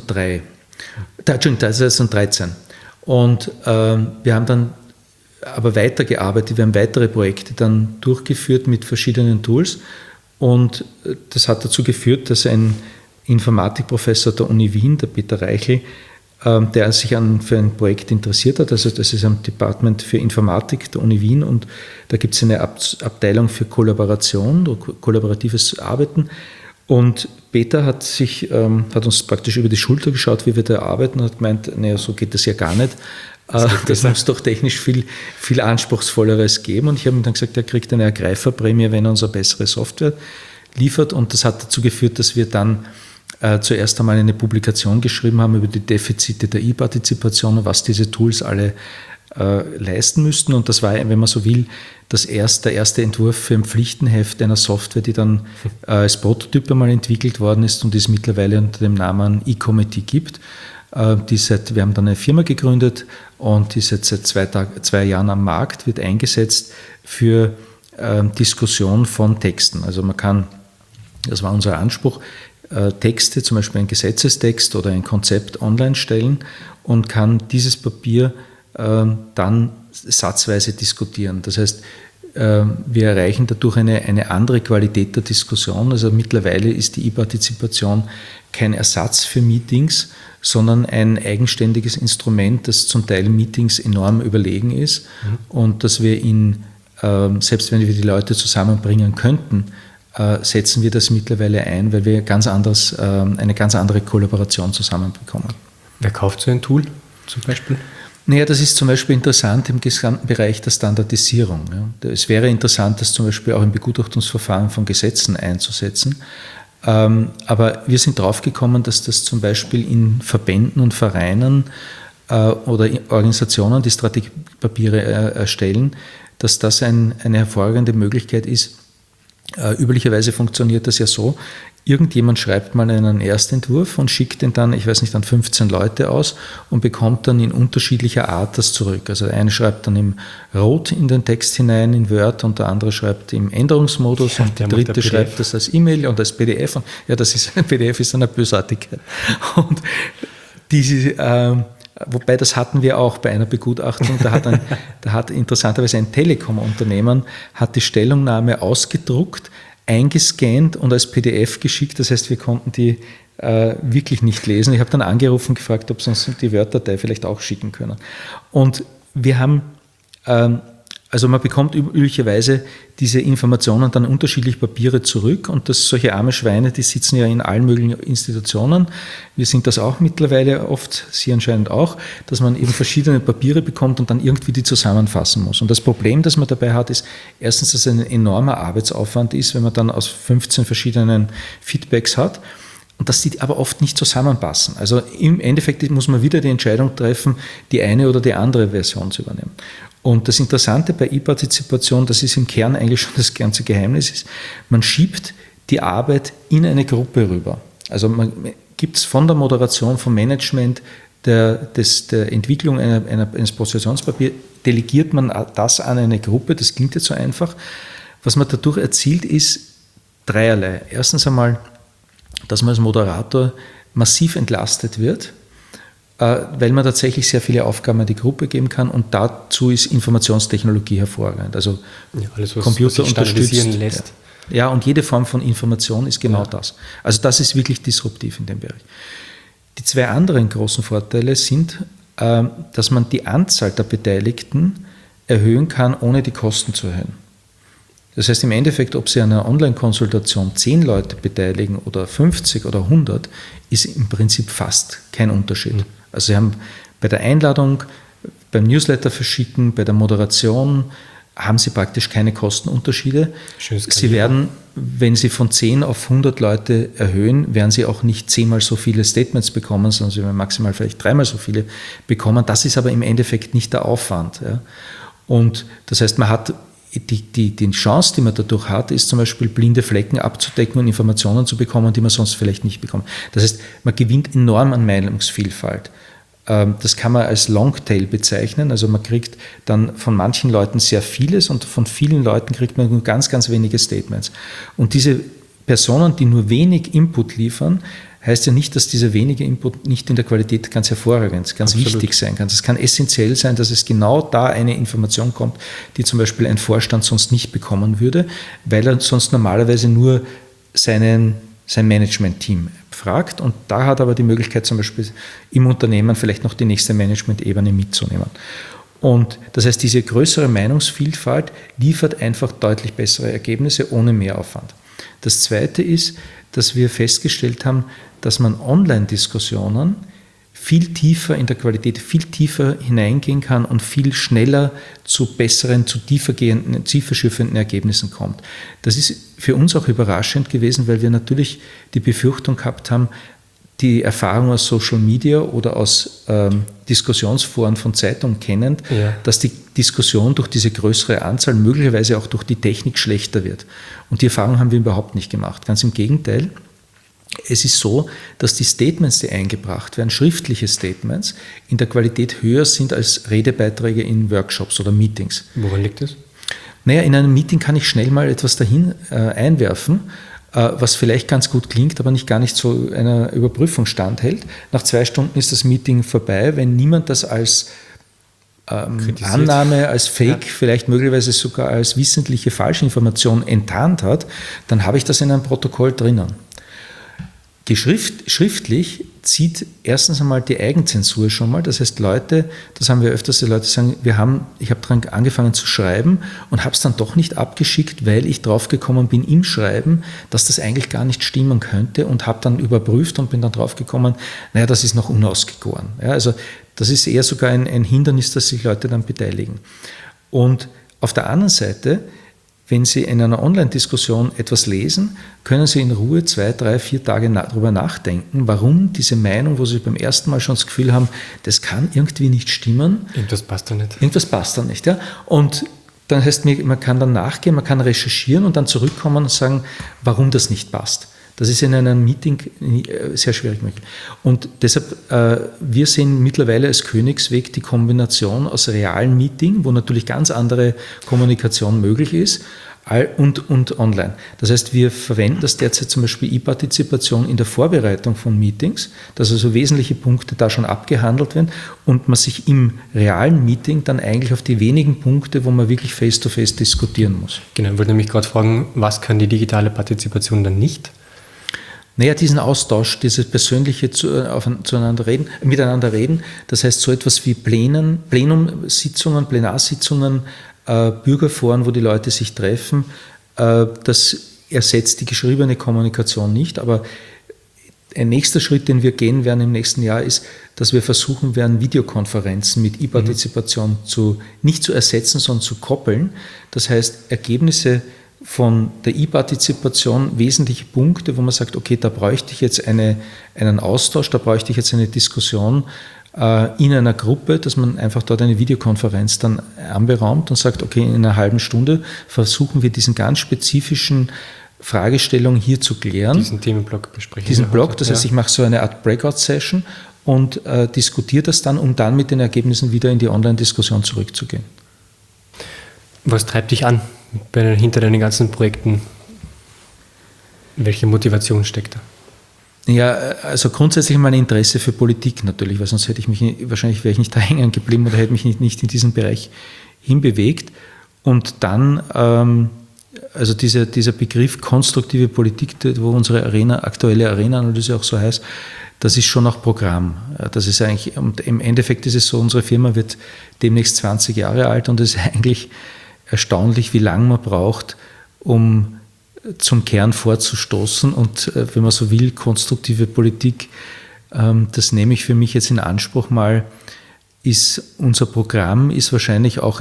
2013. Und wir haben dann aber weitergearbeitet, wir haben weitere Projekte dann durchgeführt mit verschiedenen Tools. Und das hat dazu geführt, dass ein Informatikprofessor der Uni Wien, der Peter Reichel, der sich für ein Projekt interessiert hat. Also das ist am Department für Informatik der Uni Wien, und da gibt es eine Abteilung für Kollaboration, kollaboratives Arbeiten. Und Peter hat uns praktisch über die Schulter geschaut, wie wir da arbeiten, und hat gemeint, naja, so geht das ja gar nicht. Das muss doch technisch viel, viel Anspruchsvolleres geben. Und ich habe ihm dann gesagt, er kriegt eine Ergreiferprämie, wenn er uns eine bessere Software liefert. Und das hat dazu geführt, dass wir dann zuerst einmal eine Publikation geschrieben haben über die Defizite der E-Partizipation und was diese Tools alle leisten müssten. Und das war, wenn man so will, der erste Entwurf für ein Pflichtenheft einer Software, die dann als Prototyp einmal entwickelt worden ist und die es mittlerweile unter dem Namen E-Committee gibt. Wir haben dann eine Firma gegründet, und die ist jetzt seit 2 Jahren am Markt, wird eingesetzt für Diskussion von Texten. Also man kann, das war unser Anspruch, Texte, zum Beispiel ein Gesetzestext oder ein Konzept online stellen und kann dieses Papier dann satzweise diskutieren. Das heißt, wir erreichen dadurch eine andere Qualität der Diskussion. Also mittlerweile ist die E-Partizipation kein Ersatz für Meetings, sondern ein eigenständiges Instrument, das zum Teil Meetings enorm überlegen ist, und dass wir selbst wenn wir die Leute zusammenbringen könnten, setzen wir das mittlerweile ein, weil wir eine ganz andere Kollaboration zusammenbekommen. Wer kauft so ein Tool zum Beispiel? Naja, das ist zum Beispiel interessant im gesamten Bereich der Standardisierung. Ja. Es wäre interessant, das zum Beispiel auch im Begutachtungsverfahren von Gesetzen einzusetzen. Aber wir sind draufgekommen, dass das zum Beispiel in Verbänden und Vereinen oder Organisationen, die Strategiepapiere erstellen, dass das eine hervorragende Möglichkeit ist. Üblicherweise funktioniert das ja so, irgendjemand schreibt mal einen Erstentwurf und schickt den dann, ich weiß nicht, an 15 Leute aus und bekommt dann in unterschiedlicher Art das zurück. Also der eine schreibt dann im Rot in den Text hinein, in Word, und der andere schreibt im Änderungsmodus, und der dritte schreibt das als E-Mail und als PDF. Und ja, das ist, ein PDF ist eine Bösartigkeit. Und diese, wobei das hatten wir auch bei einer Begutachtung, da hat interessanterweise ein Telekom-Unternehmen hat die Stellungnahme ausgedruckt, eingescannt und als PDF geschickt. Das heißt, wir konnten die wirklich nicht lesen. Ich habe dann angerufen und gefragt, ob sie uns die Word-Datei vielleicht auch schicken können. Und wir haben, also man bekommt üblicherweise diese Informationen dann unterschiedliche Papiere zurück, und das solche arme Schweine, die sitzen ja in allen möglichen Institutionen. Wir sind das auch mittlerweile oft, Sie anscheinend auch, dass man eben verschiedene Papiere bekommt und dann irgendwie die zusammenfassen muss. Und das Problem, das man dabei hat, ist erstens, dass es ein enormer Arbeitsaufwand ist, wenn man dann aus 15 verschiedenen Feedbacks hat. Und dass die aber oft nicht zusammenpassen. Also im Endeffekt muss man wieder die Entscheidung treffen, die eine oder die andere Version zu übernehmen. Und das Interessante bei E-Partizipation, das ist im Kern eigentlich schon das ganze Geheimnis, ist, man schiebt die Arbeit in eine Gruppe rüber. Also man gibt es von der Moderation, vom Management, der Entwicklung eines Positionspapiers, delegiert man das an eine Gruppe. Das klingt jetzt so einfach. Was man dadurch erzielt, ist dreierlei. Erstens einmal, dass man als Moderator massiv entlastet wird, weil man tatsächlich sehr viele Aufgaben an die Gruppe geben kann, und dazu ist Informationstechnologie hervorragend. Also ja, alles, was Computer sich standardisieren unterstützt. lässt. Ja, und jede Form von Information ist genau das. Also das ist wirklich disruptiv in dem Bereich. Die zwei anderen großen Vorteile sind, dass man die Anzahl der Beteiligten erhöhen kann, ohne die Kosten zu erhöhen. Das heißt im Endeffekt, ob Sie an einer Online-Konsultation 10 Leute beteiligen oder 50 oder 100, ist im Prinzip fast kein Unterschied. Also Sie haben bei der Einladung, beim Newsletter verschicken, bei der Moderation, haben Sie praktisch keine Kostenunterschiede. Sie werden, wenn Sie von 10 auf 100 Leute erhöhen, werden Sie auch nicht 10-mal so viele Statements bekommen, sondern Sie werden maximal vielleicht 3-mal so viele bekommen. Das ist aber im Endeffekt nicht der Aufwand. Ja. Und das heißt, man hat die Chance, die man dadurch hat, ist zum Beispiel blinde Flecken abzudecken und Informationen zu bekommen, die man sonst vielleicht nicht bekommt. Das heißt, man gewinnt enorm an Meinungsvielfalt. Das kann man als Longtail bezeichnen. Also man kriegt dann von manchen Leuten sehr vieles und von vielen Leuten kriegt man nur ganz, ganz wenige Statements. Und diese Personen, die nur wenig Input liefern, heißt ja nicht, dass dieser wenige Input nicht in der Qualität ganz hervorragend, ganz Absolut. Wichtig sein kann. Es kann essentiell sein, dass es genau da eine Information kommt, die zum Beispiel ein Vorstand sonst nicht bekommen würde, weil er sonst normalerweise nur sein Management-Team fragt, und da hat aber die Möglichkeit, zum Beispiel im Unternehmen vielleicht noch die nächste Management-Ebene mitzunehmen. Und das heißt, diese größere Meinungsvielfalt liefert einfach deutlich bessere Ergebnisse ohne Mehraufwand. Das Zweite ist, dass wir festgestellt haben, dass man Online-Diskussionen viel tiefer in der Qualität, viel tiefer hineingehen kann und viel schneller zu besseren, zu tieferschürfenden Ergebnissen kommt. Das ist für uns auch überraschend gewesen, weil wir natürlich die Befürchtung gehabt haben, die Erfahrung aus Social Media oder aus Diskussionsforen von Zeitungen kennend, dass die Diskussion durch diese größere Anzahl möglicherweise auch durch die Technik schlechter wird. Und die Erfahrung haben wir überhaupt nicht gemacht. Ganz im Gegenteil. Es ist so, dass die Statements, die eingebracht werden, schriftliche Statements, in der Qualität höher sind als Redebeiträge in Workshops oder Meetings. Woran liegt das? Naja, in einem Meeting kann ich schnell mal etwas dahin einwerfen, was vielleicht ganz gut klingt, aber gar nicht so einer Überprüfung standhält. Nach 2 Stunden ist das Meeting vorbei. Wenn niemand das als Annahme, als Fake, vielleicht möglicherweise sogar als wissentliche Falschinformation enttarnt hat, dann habe ich das in einem Protokoll drinnen. Schriftlich zieht erstens einmal die Eigenzensur schon mal. Das heißt, Leute, das haben wir öfters, die Leute sagen, ich habe daran angefangen zu schreiben und habe es dann doch nicht abgeschickt, weil ich draufgekommen bin im Schreiben, dass das eigentlich gar nicht stimmen könnte, und habe dann überprüft und bin dann draufgekommen, naja, das ist noch unausgegoren. Ja, also das ist eher sogar ein Hindernis, dass sich Leute dann beteiligen. Und auf der anderen Seite wenn Sie in einer Online-Diskussion etwas lesen, können Sie in Ruhe 2, 3, 4 Tage darüber nachdenken, warum diese Meinung, wo Sie beim ersten Mal schon das Gefühl haben, das kann irgendwie nicht stimmen. Irgendwas passt da nicht. Irgendwas passt da nicht, ja. Und dann heißt, man kann dann nachgehen, man kann recherchieren und dann zurückkommen und sagen, warum das nicht passt. Das ist in einem Meeting sehr schwierig möglich. Und deshalb, wir sehen mittlerweile als Königsweg die Kombination aus realen Meeting, wo natürlich ganz andere Kommunikation möglich ist, und online. Das heißt, wir verwenden das derzeit zum Beispiel E-Partizipation in der Vorbereitung von Meetings, dass also wesentliche Punkte da schon abgehandelt werden und man sich im realen Meeting dann eigentlich auf die wenigen Punkte, wo man wirklich face-to-face diskutieren muss. Genau, ich wollte nämlich gerade fragen, was kann die digitale Partizipation dann nicht? Naja, diesen Austausch, dieses persönliche miteinander reden, das heißt so etwas wie Plenumsitzungen, Plenarsitzungen, Bürgerforen, wo die Leute sich treffen, das ersetzt die geschriebene Kommunikation nicht, aber ein nächster Schritt, den wir gehen werden im nächsten Jahr, ist, dass wir versuchen werden, Videokonferenzen mit E-Partizipation nicht zu ersetzen, sondern zu koppeln. Das heißt, Ergebnisse von der E-Partizipation, wesentliche Punkte, wo man sagt, okay, da bräuchte ich jetzt einen Austausch, da bräuchte ich jetzt eine Diskussion in einer Gruppe, dass man einfach dort eine Videokonferenz dann anberaumt und sagt, okay, in einer halben Stunde versuchen wir diesen ganz spezifischen Fragestellungen hier zu klären. Diesen Themenblock besprechen. Diesen Block, das heißt, ich mache so eine Art Breakout-Session und diskutiere das dann, um dann mit den Ergebnissen wieder in die Online-Diskussion zurückzugehen. Was treibt dich an hinter deinen ganzen Projekten? Welche Motivation steckt da? Ja, also grundsätzlich mein Interesse für Politik natürlich, weil sonst wäre ich nicht da hängen geblieben oder hätte mich nicht in diesen Bereich hinbewegt. Und dann, also dieser Begriff konstruktive Politik, wo unsere aktuelle Arena-Analyse auch so heißt, das ist schon auch Programm. Das ist eigentlich, und im Endeffekt ist es so, unsere Firma wird demnächst 20 Jahre alt und es ist eigentlich erstaunlich, wie lange man braucht, um zum Kern vorzustoßen und, wenn man so will, konstruktive Politik, das nehme ich für mich jetzt in Anspruch mal, unser Programm ist wahrscheinlich auch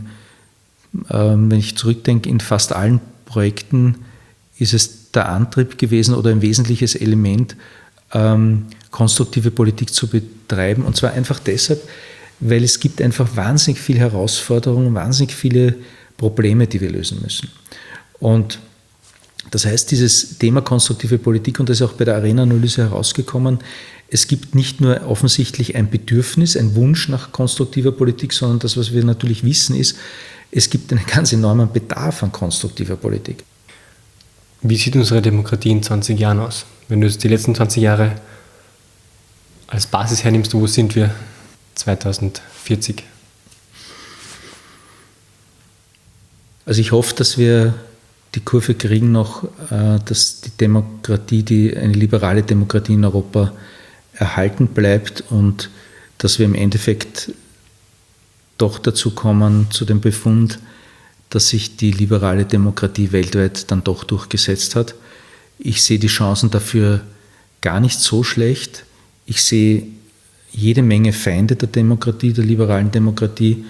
wenn ich zurückdenke, in fast allen Projekten ist es der Antrieb gewesen oder ein wesentliches Element, konstruktive Politik zu betreiben, und zwar einfach deshalb, weil es gibt einfach wahnsinnig viele Herausforderungen, wahnsinnig viele Probleme, die wir lösen müssen. Und das heißt, dieses Thema konstruktive Politik, und das ist auch bei der Arena-Analyse herausgekommen, es gibt nicht nur offensichtlich ein Bedürfnis, ein Wunsch nach konstruktiver Politik, sondern das, was wir natürlich wissen, ist, es gibt einen ganz enormen Bedarf an konstruktiver Politik. Wie sieht unsere Demokratie in 20 Jahren aus? Wenn du jetzt die letzten 20 Jahre als Basis hernimmst, wo sind wir 2040? Also ich hoffe, dass wir die Kurve kriegen noch, dass die Demokratie, eine liberale Demokratie in Europa erhalten bleibt und dass wir im Endeffekt doch dazu kommen, zu dem Befund, dass sich die liberale Demokratie weltweit dann doch durchgesetzt hat. Ich sehe die Chancen dafür gar nicht so schlecht. Ich sehe jede Menge Feinde der Demokratie, der liberalen Demokratie,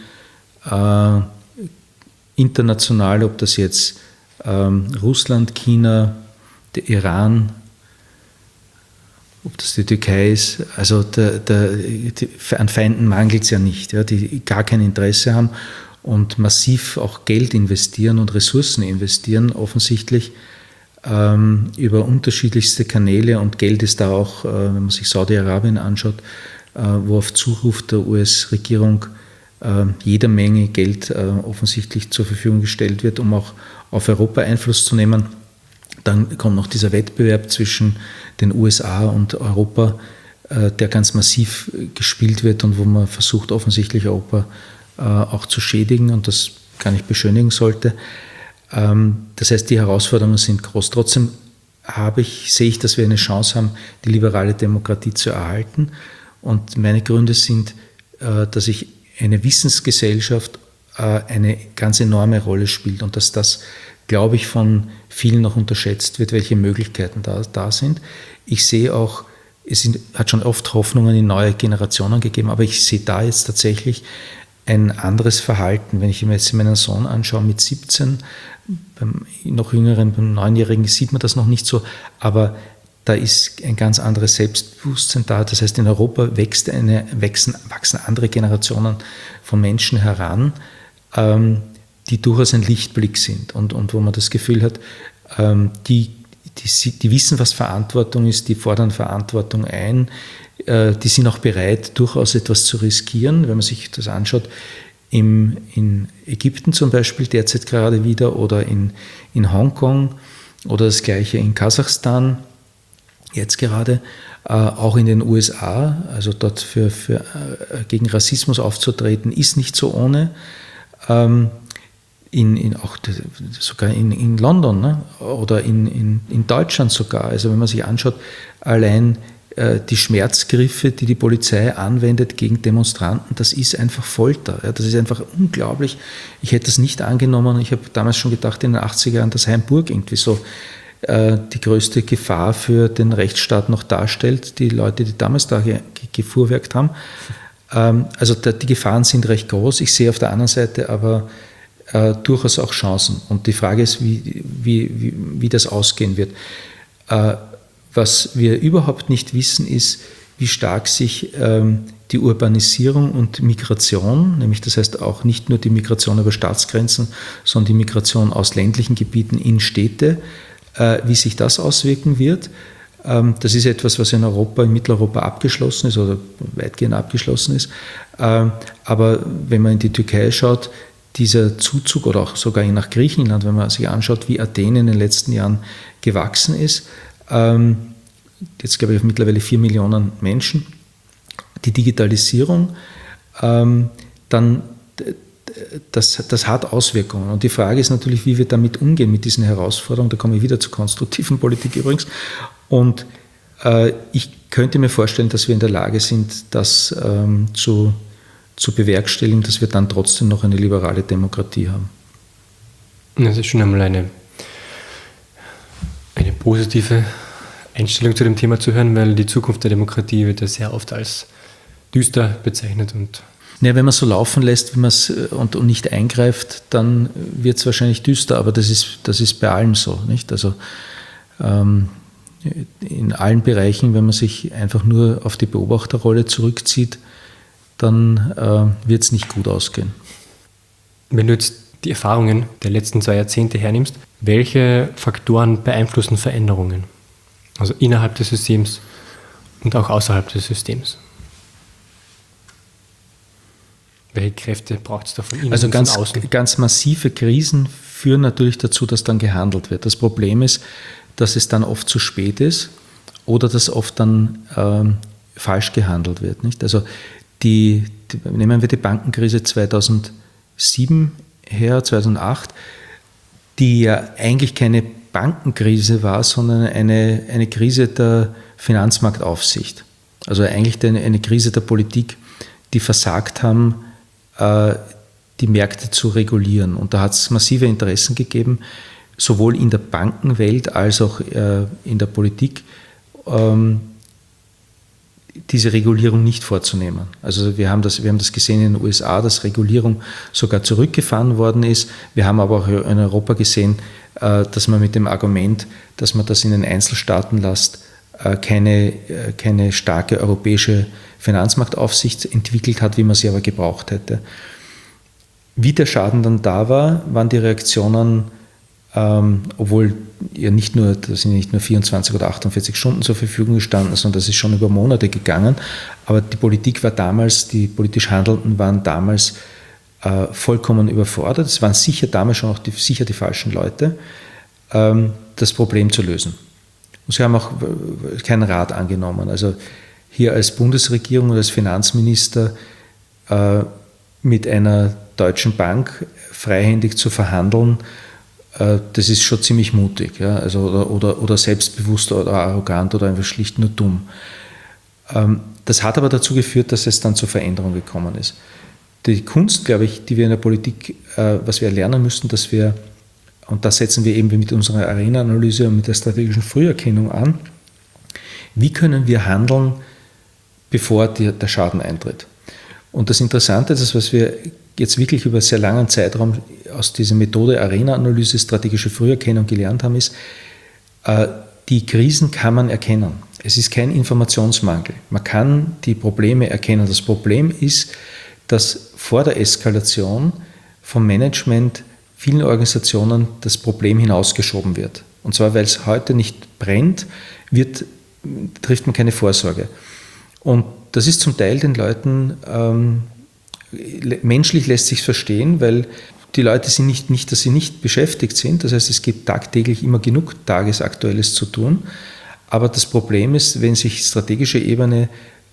international, ob das jetzt Russland, China, der Iran, ob das die Türkei ist, also an Feinden mangelt es ja nicht, ja, die gar kein Interesse haben und massiv auch Geld investieren und Ressourcen investieren, offensichtlich über unterschiedlichste Kanäle, und Geld ist da auch, wenn man sich Saudi-Arabien anschaut, wo auf Zuruf der US-Regierung jeder Menge Geld offensichtlich zur Verfügung gestellt wird, um auch auf Europa Einfluss zu nehmen. Dann kommt noch dieser Wettbewerb zwischen den USA und Europa, der ganz massiv gespielt wird und wo man versucht, offensichtlich Europa auch zu schädigen, und das gar nicht beschönigen sollte. Das heißt, die Herausforderungen sind groß. Trotzdem sehe ich, dass wir eine Chance haben, die liberale Demokratie zu erhalten. Und meine Gründe sind, dass eine Wissensgesellschaft eine ganz enorme Rolle spielt und dass das, glaube ich, von vielen noch unterschätzt wird, welche Möglichkeiten da sind. Ich sehe auch, hat schon oft Hoffnungen in neue Generationen gegeben, aber ich sehe da jetzt tatsächlich ein anderes Verhalten. Wenn ich mir jetzt meinen Sohn anschaue mit 17, beim noch jüngeren, beim 9-Jährigen sieht man das noch nicht so, aber da ist ein ganz anderes Selbstbewusstsein da. Das heißt, in Europa wachsen andere Generationen von Menschen heran, die durchaus ein Lichtblick sind und wo man das Gefühl hat, die wissen, was Verantwortung ist, die fordern Verantwortung ein, die sind auch bereit, durchaus etwas zu riskieren. Wenn man sich das anschaut, in Ägypten zum Beispiel derzeit gerade wieder oder in Hongkong oder das gleiche in Kasachstan, jetzt gerade, auch in den USA, also dort gegen Rassismus aufzutreten, ist nicht so ohne. Auch sogar in London, ne? Oder in Deutschland sogar. Also wenn man sich anschaut, allein die Schmerzgriffe, die die Polizei anwendet gegen Demonstranten, das ist einfach Folter. Ja? Das ist einfach unglaublich. Ich hätte das nicht angenommen. Ich habe damals schon gedacht, in den 80er Jahren, dass Hainburg irgendwie so die größte Gefahr für den Rechtsstaat noch darstellt, die Leute, die damals da gefuhrwerkt haben. Also die Gefahren sind recht groß. Ich sehe auf der anderen Seite aber durchaus auch Chancen. Und die Frage ist, wie das ausgehen wird. Was wir überhaupt nicht wissen, ist, wie stark sich die Urbanisierung und Migration, nämlich das heißt auch nicht nur die Migration über Staatsgrenzen, sondern die Migration aus ländlichen Gebieten in Städte, wie sich das auswirken wird. Das ist etwas, was in Mitteleuropa abgeschlossen ist oder weitgehend abgeschlossen ist. Aber wenn man in die Türkei schaut, dieser Zuzug oder auch sogar nach Griechenland, wenn man sich anschaut, wie Athen in den letzten Jahren gewachsen ist, jetzt glaube ich auf mittlerweile 4 Millionen Menschen, die Digitalisierung, dann das hat Auswirkungen. Und die Frage ist natürlich, wie wir damit umgehen, mit diesen Herausforderungen. Da komme ich wieder zur konstruktiven Politik übrigens. Und ich könnte mir vorstellen, dass wir in der Lage sind, das zu bewerkstelligen, dass wir dann trotzdem noch eine liberale Demokratie haben. Das ist schon einmal eine positive Einstellung zu dem Thema zu hören, weil die Zukunft der Demokratie wird ja sehr oft als düster bezeichnet. Ja, wenn man es so laufen lässt und nicht eingreift, dann wird es wahrscheinlich düster, aber das ist bei allem so, nicht? Also in allen Bereichen, wenn man sich einfach nur auf die Beobachterrolle zurückzieht, dann wird es nicht gut ausgehen. Wenn du jetzt die Erfahrungen der letzten 2 Jahrzehnte hernimmst, welche Faktoren beeinflussen Veränderungen? Also innerhalb des Systems und auch außerhalb des Systems. Welche Kräfte braucht es da von innen und von außen? Ganz massive Krisen führen natürlich dazu, dass dann gehandelt wird. Das Problem ist, dass es dann oft zu spät ist oder dass oft dann falsch gehandelt wird. Nicht? Also nehmen wir die Bankenkrise 2007 her, 2008, die ja eigentlich keine Bankenkrise war, sondern eine Krise der Finanzmarktaufsicht. Also eigentlich eine Krise der Politik, die versagt haben, die Märkte zu regulieren. Und da hat es massive Interessen gegeben, sowohl in der Bankenwelt als auch in der Politik, diese Regulierung nicht vorzunehmen. Also wir haben das gesehen in den USA, dass Regulierung sogar zurückgefahren worden ist. Wir haben aber auch in Europa gesehen, dass man mit dem Argument, dass man das in den Einzelstaaten lässt, keine starke europäische Finanzmarktaufsicht entwickelt hat, wie man sie aber gebraucht hätte. Wie der Schaden dann da war, waren die Reaktionen, obwohl ja das sind nicht nur 24 oder 48 Stunden zur Verfügung gestanden, sondern das ist schon über Monate gegangen. Aber die politisch Handelnden waren damals vollkommen überfordert. Es waren sicher damals schon auch die falschen Leute, das Problem zu lösen. Und sie haben auch keinen Rat angenommen. Also hier als Bundesregierung und als Finanzminister mit einer deutschen Bank freihändig zu verhandeln, das ist schon ziemlich mutig, ja? Also, oder selbstbewusst oder arrogant oder einfach schlicht nur dumm. Das hat aber dazu geführt, dass es dann zur Veränderung gekommen ist. Die Kunst, glaube ich, die wir in der Politik, was wir lernen müssen, dass wir, und das setzen wir eben mit unserer Arena-Analyse und mit der strategischen Früherkennung an, wie können wir handeln, bevor der Schaden eintritt. Und das Interessante, das, was wir jetzt wirklich über einen sehr langen Zeitraum aus dieser Methode Arena-Analyse, strategische Früherkennung gelernt haben, ist, die Krisen kann man erkennen. Es ist kein Informationsmangel. Man kann die Probleme erkennen. Das Problem ist, dass vor der Eskalation vom Management vielen Organisationen das Problem hinausgeschoben wird. Und zwar, weil es heute nicht brennt, trifft man keine Vorsorge. Und das ist zum Teil den Leuten, menschlich lässt sich verstehen, weil die Leute sind nicht, dass sie nicht beschäftigt sind. Das heißt, es gibt tagtäglich immer genug Tagesaktuelles zu tun. Aber das Problem ist, wenn sich die strategische Ebene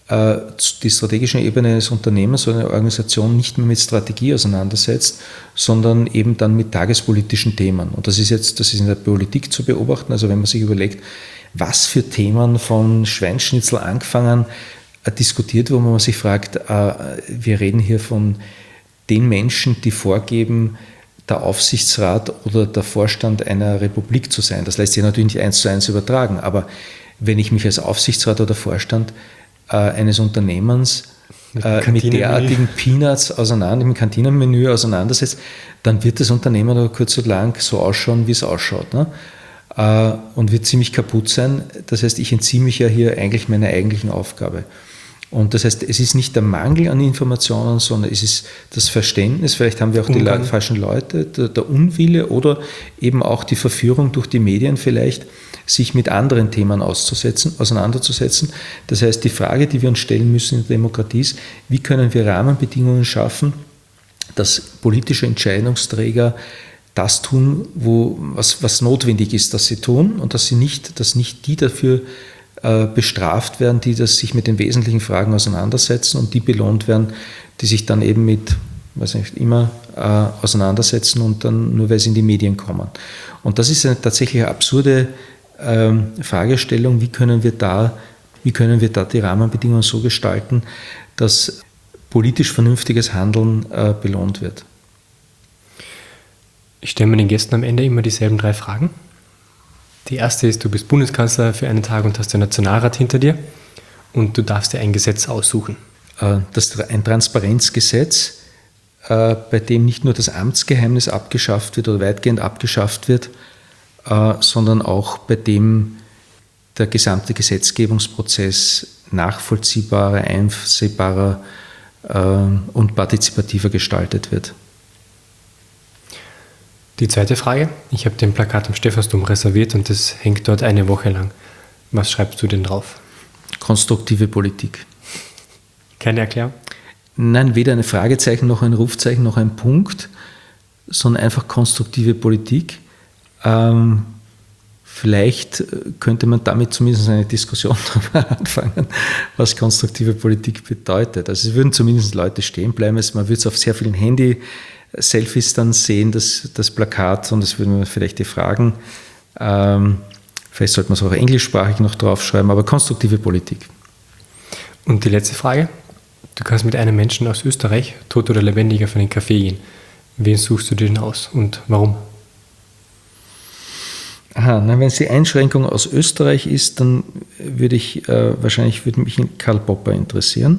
des Unternehmens oder einer Organisation nicht mehr mit Strategie auseinandersetzt, sondern eben dann mit tagespolitischen Themen. Und das ist in der Politik zu beobachten. Also wenn man sich überlegt, was für Themen von Schweinschnitzel angefangen diskutiert, wo man sich fragt, wir reden hier von den Menschen, die vorgeben, der Aufsichtsrat oder der Vorstand einer Republik zu sein. Das lässt sich natürlich nicht 1:1 übertragen, aber wenn ich mich als Aufsichtsrat oder Vorstand eines Unternehmens mit derartigen Peanuts mit Kantinenmenü auseinandersetze, dann wird das Unternehmen aber kurz und lang so ausschauen, wie es ausschaut. Ne? Und wird ziemlich kaputt sein. Das heißt, ich entziehe mich ja hier eigentlich meiner eigentlichen Aufgabe. Und das heißt, es ist nicht der Mangel an Informationen, sondern es ist das Verständnis, vielleicht haben wir auch die falschen Leute, der Unwille oder eben auch die Verführung durch die Medien vielleicht, sich mit anderen Themen auseinanderzusetzen. Das heißt, die Frage, die wir uns stellen müssen in der Demokratie ist, wie können wir Rahmenbedingungen schaffen, dass politische Entscheidungsträger das tun, was notwendig ist, dass sie tun und dass nicht die dafür bestraft werden, die sich mit den wesentlichen Fragen auseinandersetzen und die belohnt werden, die sich dann eben mit, immer auseinandersetzen und dann nur, weil sie in die Medien kommen. Und das ist eine tatsächlich absurde Fragestellung, wie können wir da die Rahmenbedingungen so gestalten, dass politisch vernünftiges Handeln belohnt wird. Ich stelle mir den Gästen am Ende immer dieselben 3 Fragen. Die erste ist, du bist Bundeskanzler für einen Tag und hast den Nationalrat hinter dir und du darfst dir ein Gesetz aussuchen. Ein Transparenzgesetz, bei dem nicht nur das Amtsgeheimnis abgeschafft wird oder weitgehend abgeschafft wird, sondern auch bei dem der gesamte Gesetzgebungsprozess nachvollziehbarer, einsehbarer und partizipativer gestaltet wird. Die zweite Frage, ich habe den Plakat am Stephansdom reserviert und das hängt dort eine Woche lang. Was schreibst du denn drauf? Konstruktive Politik. Keine Erklärung? Nein, weder ein Fragezeichen noch ein Rufzeichen noch ein Punkt, sondern einfach konstruktive Politik. Vielleicht könnte man damit zumindest eine Diskussion darüber anfangen, was konstruktive Politik bedeutet. Also es würden zumindest Leute stehen bleiben, man würde es auf sehr vielen Handy-Selfies dann sehen, das Plakat, und es würden wir vielleicht die Fragen, vielleicht sollte man es auch englischsprachig noch draufschreiben, aber konstruktive Politik. Und die letzte Frage, du kannst mit einem Menschen aus Österreich, tot oder lebendig, auf einen Café gehen. Wen suchst du dir denn aus und warum? Wenn es die Einschränkung aus Österreich ist, dann würde mich Karl Popper interessieren,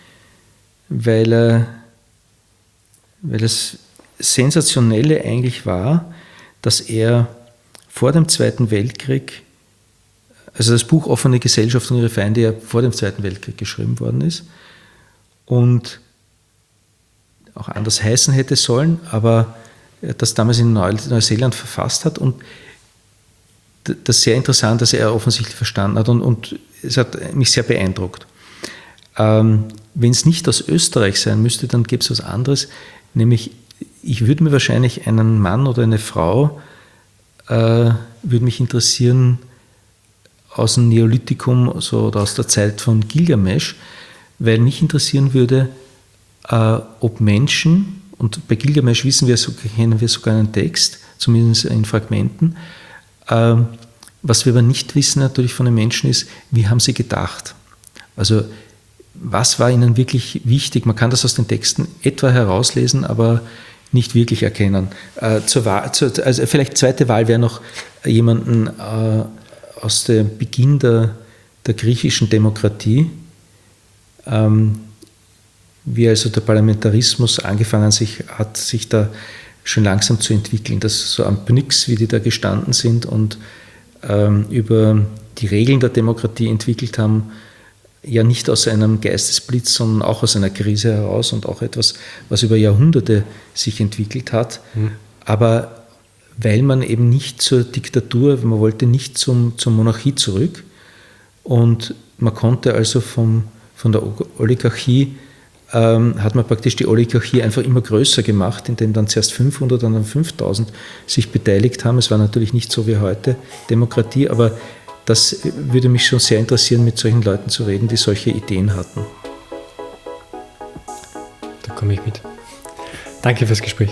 weil das Sensationelle eigentlich war, dass er vor dem Zweiten Weltkrieg, also das Buch Offene Gesellschaft und ihre Feinde ja vor dem Zweiten Weltkrieg geschrieben worden ist und auch anders heißen hätte sollen, aber das damals in Neuseeland verfasst hat, und das ist sehr interessant, dass er offensichtlich verstanden hat, und es hat mich sehr beeindruckt. Wenn es nicht aus Österreich sein müsste, dann gäbe es was anderes, nämlich ich würde mir wahrscheinlich einen Mann oder eine Frau, würde mich interessieren aus dem Neolithikum oder aus der Zeit von Gilgamesch, weil mich interessieren würde, ob Menschen, und bei Gilgamesch kennen wir sogar einen Text, zumindest in Fragmenten. Was wir aber nicht wissen natürlich von den Menschen ist, wie haben sie gedacht? Also was war ihnen wirklich wichtig? Man kann das aus den Texten etwa herauslesen, aber nicht wirklich erkennen. Also vielleicht zweite Wahl wäre noch jemanden aus dem Beginn der griechischen Demokratie, wie also der Parlamentarismus angefangen hat, sich da schon langsam zu entwickeln, dass so am Pnyx, wie die da gestanden sind und über die Regeln der Demokratie entwickelt haben, ja nicht aus einem Geistesblitz, sondern auch aus einer Krise heraus und auch etwas, was über Jahrhunderte sich entwickelt hat. Aber weil man eben nicht zur Diktatur, man wollte nicht zur Monarchie zurück und man konnte also von der Oligarchie, hat man praktisch die Oligarchie einfach immer größer gemacht, indem dann zuerst 500 und dann 5000 sich beteiligt haben. Es war natürlich nicht so wie heute Demokratie, aber das würde mich schon sehr interessieren, mit solchen Leuten zu reden, die solche Ideen hatten. Da komme ich mit. Danke fürs Gespräch.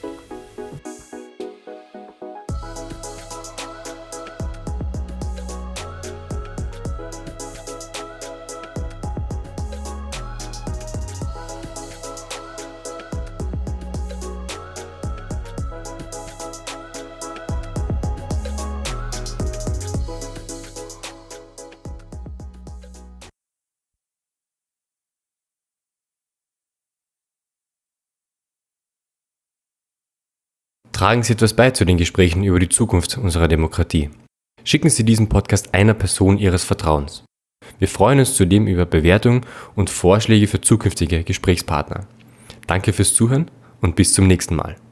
Tragen Sie etwas bei zu den Gesprächen über die Zukunft unserer Demokratie. Schicken Sie diesen Podcast einer Person Ihres Vertrauens. Wir freuen uns zudem über Bewertungen und Vorschläge für zukünftige Gesprächspartner. Danke fürs Zuhören und bis zum nächsten Mal.